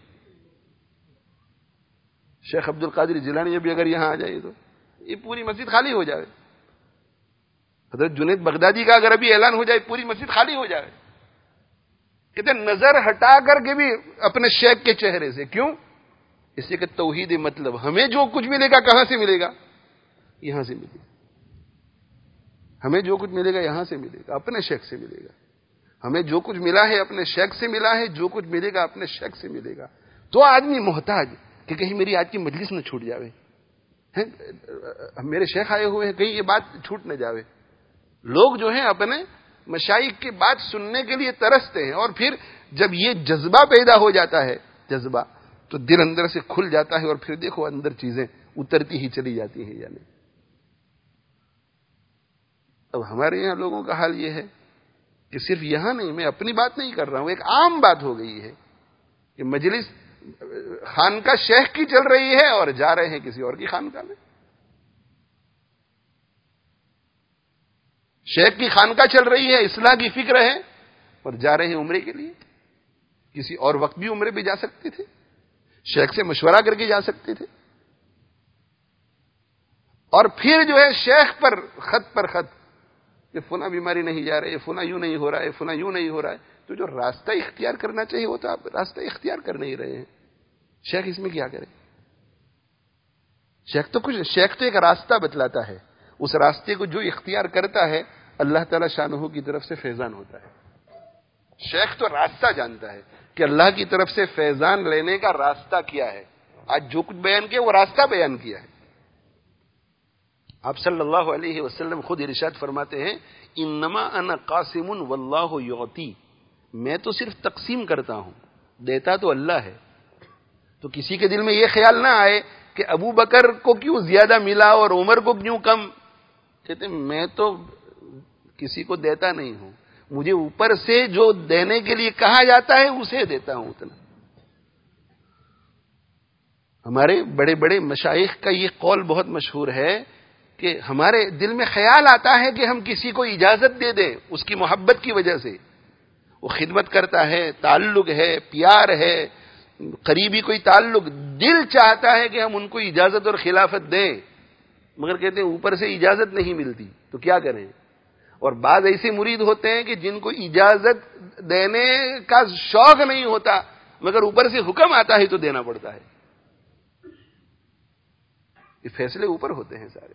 Speaker 1: شیخ عبد القادر جیلانی ابھی اگر یہاں آ جائے تو یہ پوری مسجد خالی ہو جائے. حضرت جنید بغدادی کا اگر ابھی اعلان ہو جائے پوری مسجد خالی ہو جائے. کہتے نظر ہٹا کر کے بھی اپنے شیخ کے چہرے سے. کیوں؟ اس لیے کہ توحید مطلب ہمیں جو کچھ ملے گا کہاں سے ملے گا؟ یہاں سے ملے گا. ہمیں جو کچھ ملے گا یہاں سے ملے گا، اپنے شیخ سے ملے گا. ہمیں جو کچھ ملا ہے اپنے شیخ سے ملا ہے، جو کچھ ملے گا اپنے شیخ سے ملے گا. تو آدمی محتاج کہ کہیں میری آج کی مجلس نہ چھوٹ جاوے، میرے شیخ آئے ہوئے ہیں، کہیں یہ بات چھوٹ نہ جاوے. لوگ جو ہیں اپنے مشائخ کی بات سننے کے لیے ترستے ہیں، اور پھر جب یہ جذبہ پیدا ہو جاتا ہے، جذبہ تو دل اندر سے کھل جاتا ہے، اور پھر دیکھو اندر چیزیں اترتی ہی چلی جاتی ہیں. یعنی اب ہمارے یہاں لوگوں کا حال یہ ہے کہ صرف یہاں نہیں، میں اپنی بات نہیں کر رہا ہوں، ایک عام بات ہو گئی ہے کہ مجلس خانقاہ شیخ کی چل رہی ہے اور جا رہے ہیں کسی اور کی خانقاہ میں. شیخ کی خانقاہ چل رہی ہے، اصلاح کی فکر ہے، اور جا رہے ہیں عمرے کے لیے. کسی اور وقت بھی عمرے پہ جا سکتے تھے، شیخ سے مشورہ کر کے جا سکتے تھے. اور پھر جو ہے شیخ پر خط پر خط کہ فنا بیماری نہیں جا رہے، فنا یوں نہیں ہو رہا ہے، فنا یوں نہیں ہو رہا ہے. تو جو راستہ اختیار کرنا چاہیے وہ تو آپ راستہ اختیار کر نہیں رہے ہیں. شیخ اس میں کیا کرے؟ شیخ تو کچھ شیخ تو ایک راستہ بتلاتا ہے، اس راستے کو جو اختیار کرتا ہے اللہ تعالی شانہ کی طرف سے فیضان ہوتا ہے. شیخ تو راستہ جانتا ہے کہ اللہ کی طرف سے فیضان لینے کا راستہ کیا ہے. آج جو کچھ بیان کیا وہ راستہ بیان کیا ہے. آپ صلی اللہ علیہ وسلم خود ارشاد فرماتے ہیں انما انا قاسم واللہ یعطی، میں تو صرف تقسیم کرتا ہوں، دیتا تو اللہ ہے. تو کسی کے دل میں یہ خیال نہ آئے کہ ابو بکر کو کیوں زیادہ ملا اور عمر کو کیوں کم. کہتے ہیں میں تو کسی کو دیتا نہیں ہوں، مجھے اوپر سے جو دینے کے لیے کہا جاتا ہے اسے دیتا ہوں اتنا. ہمارے بڑے بڑے مشائخ کا یہ قول بہت مشہور ہے کہ ہمارے دل میں خیال آتا ہے کہ ہم کسی کو اجازت دے دیں اس کی محبت کی وجہ سے. وہ خدمت کرتا ہے، تعلق ہے، پیار ہے، قریبی کوئی تعلق، دل چاہتا ہے کہ ہم ان کو اجازت اور خلافت دیں، مگر کہتے ہیں اوپر سے اجازت نہیں ملتی تو کیا کریں. اور بعض ایسے مرید ہوتے ہیں کہ جن کو اجازت دینے کا شوق نہیں ہوتا مگر اوپر سے حکم آتا ہے تو دینا پڑتا ہے. یہ فیصلے اوپر ہوتے ہیں سارے.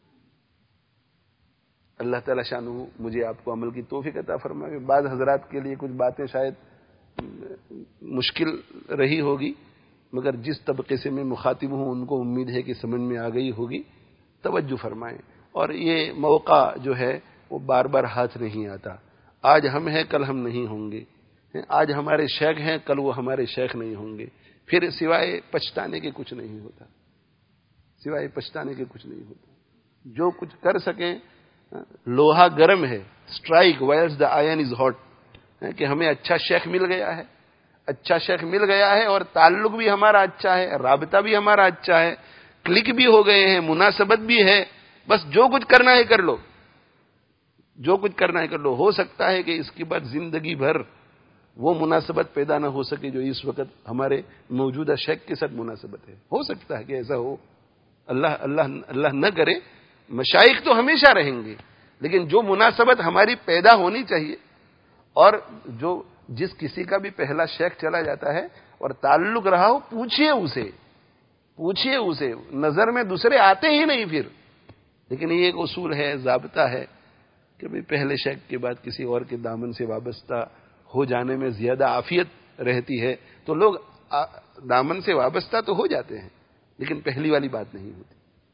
Speaker 1: اللہ تعالی شانہ مجھے آپ کو عمل کی توفیق عطا فرمائے. بعض حضرات کے لیے کچھ باتیں شاید مشکل رہی ہوگی، مگر جس طبقے سے میں مخاطب ہوں ان کو امید ہے کہ سمجھ میں آ گئی ہوگی. توجہ فرمائیں. اور یہ موقع جو ہے وہ بار بار ہاتھ نہیں آتا. آج ہم ہیں کل ہم نہیں ہوں گے. آج ہمارے شیخ ہیں کل وہ ہمارے شیخ نہیں ہوں گے. پھر سوائے پچھتانے کے کچھ نہیں ہوتا. سوائے پچھتانے کے کچھ نہیں ہوتا. جو کچھ کر سکیں. لوہا گرم ہے, strike while the iron is hot, کہ ہمیں اچھا شیخ مل گیا ہے, اچھا شیخ مل گیا ہے اور تعلق بھی ہمارا اچھا ہے, رابطہ بھی ہمارا اچھا ہے, کلک بھی ہو گئے ہیں, مناسبت بھی ہے. بس جو کچھ کرنا ہے کر لو, جو کچھ کرنا ہے کر لو. ہو سکتا ہے کہ اس کے بعد زندگی بھر وہ مناسبت پیدا نہ ہو سکے جو اس وقت ہمارے موجودہ شیخ کے ساتھ مناسبت ہے. ہو سکتا ہے کہ ایسا ہو, اللہ اللہ اللہ نہ کرے. مشائخ تو ہمیشہ رہیں گے, لیکن جو مناسبت ہماری پیدا ہونی چاہیے, اور جو جس کسی کا بھی پہلا شیخ چلا جاتا ہے اور تعلق رہا ہو, پوچھئے اسے پوچھئے اسے نظر میں دوسرے آتے ہی نہیں پھر. لیکن یہ ایک اصول ہے, ضابطہ ہے کہ بھئی پہلے شیخ کے بعد کسی اور کے دامن سے وابستہ ہو جانے میں زیادہ عافیت رہتی ہے. تو لوگ دامن سے وابستہ تو ہو جاتے ہیں, لیکن پہلی والی بات نہیں ہوتی.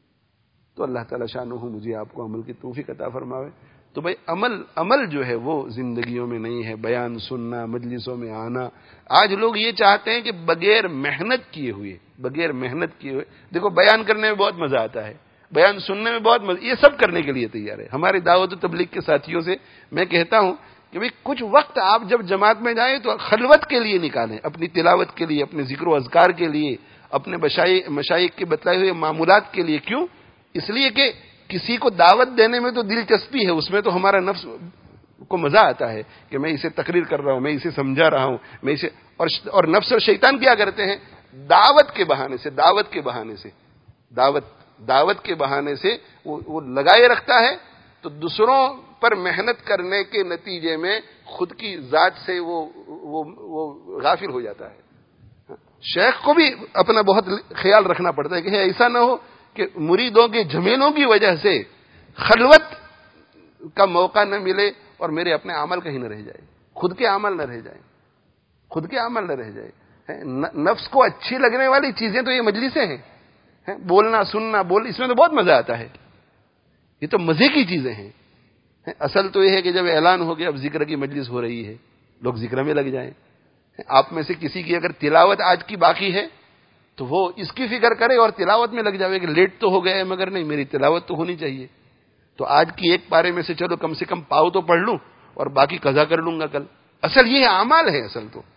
Speaker 1: تو اللہ تعالی شانہ مجھے آپ کو عمل کی توفیق عطا فرماوے. تو بھائی عمل عمل جو ہے وہ زندگیوں میں نہیں ہے, بیان سننا, مجلسوں میں آنا. آج لوگ یہ چاہتے ہیں کہ بغیر محنت کیے ہوئے بغیر محنت کیے ہوئے دیکھو بیان کرنے میں بہت مزہ آتا ہے, بیان سننے میں بہت مزہ, یہ سب کرنے کے لیے تیار ہے. ہمارے دعوت و تبلیغ کے ساتھیوں سے میں کہتا ہوں کہ بھئی کچھ وقت آپ جب جماعت میں جائیں تو خلوت کے لیے نکالیں, اپنی تلاوت کے لیے, اپنے ذکر و اذکار کے لیے, اپنے مشائخ کے بتلائے ہوئے معمولات کے لیے. کیوں؟ اس لیے کہ کسی کو دعوت دینے میں تو دلچسپی ہے, اس میں تو ہمارا نفس کو مزہ آتا ہے کہ میں اسے تقریر کر رہا ہوں, میں اسے سمجھا رہا ہوں, میں اسے اور اور نفس اور شیطان کیا کرتے ہیں, دعوت کے بہانے سے دعوت کے بہانے سے دعوت دعوت کے بہانے سے وہ, وہ لگائے رکھتا ہے. تو دوسروں پر محنت کرنے کے نتیجے میں خود کی ذات سے وہ وہ, وہ غافل ہو جاتا ہے. شیخ کو بھی اپنا بہت خیال رکھنا پڑتا ہے کہ ایسا نہ ہو کہ مریدوں کے جھمیلوں کی وجہ سے خلوت کا موقع نہ ملے اور میرے اپنے عمل کہیں نہ رہ جائے, خود کے عمل نہ رہ جائے, خود کے عمل نہ رہ جائے. نفس کو اچھی لگنے والی چیزیں تو یہ مجلسیں ہیں, بولنا سننا بول, اس میں تو بہت مزہ آتا ہے, یہ تو مزے کی چیزیں ہیں. اصل تو یہ ہے کہ جب اعلان ہو گیا اب ذکر کی مجلس ہو رہی ہے, لوگ ذکر میں لگ جائیں. آپ میں سے کسی کی اگر تلاوت آج کی باقی ہے تو وہ اس کی فکر کرے اور تلاوت میں لگ جاوے کہ لیٹ تو ہو گئے مگر نہیں, میری تلاوت تو ہونی چاہیے. تو آج کی ایک پارے میں سے چلو کم سے کم پاؤ تو پڑھ لوں اور باقی قضا کر لوں گا کل. اصل یہ اعمال ہے اصل تو.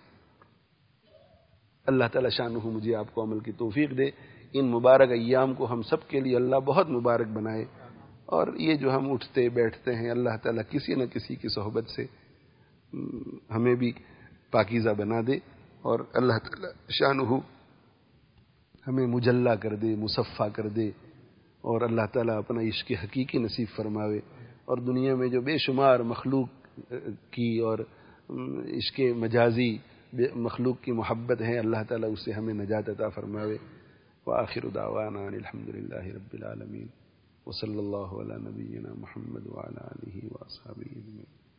Speaker 1: اللہ تعالی شانہ مجھے آپ کو عمل کی توفیق دے. ان مبارک ایام کو ہم سب کے لیے اللہ بہت مبارک بنائے, اور یہ جو ہم اٹھتے بیٹھتے ہیں اللہ تعالیٰ کسی نہ کسی کی صحبت سے ہمیں بھی پاکیزہ بنا دے, اور اللہ تعالیٰ شانہ ہمیں مجلہ کر دے, مصفہ کر دے, اور اللہ تعالیٰ اپنا عشق حقیقی نصیب فرماوے. اور دنیا میں جو بے شمار مخلوق کی اور عشق مجازی مخلوق کی محبت ہے, اللہ تعالیٰ اس سے ہمیں نجات عطا فرماوے. وآخر دعوانا الحمد للہ رب العالمین, وصلی اللہ علی نبینا محمد وعلی آلہ واصحابہ اجمعین.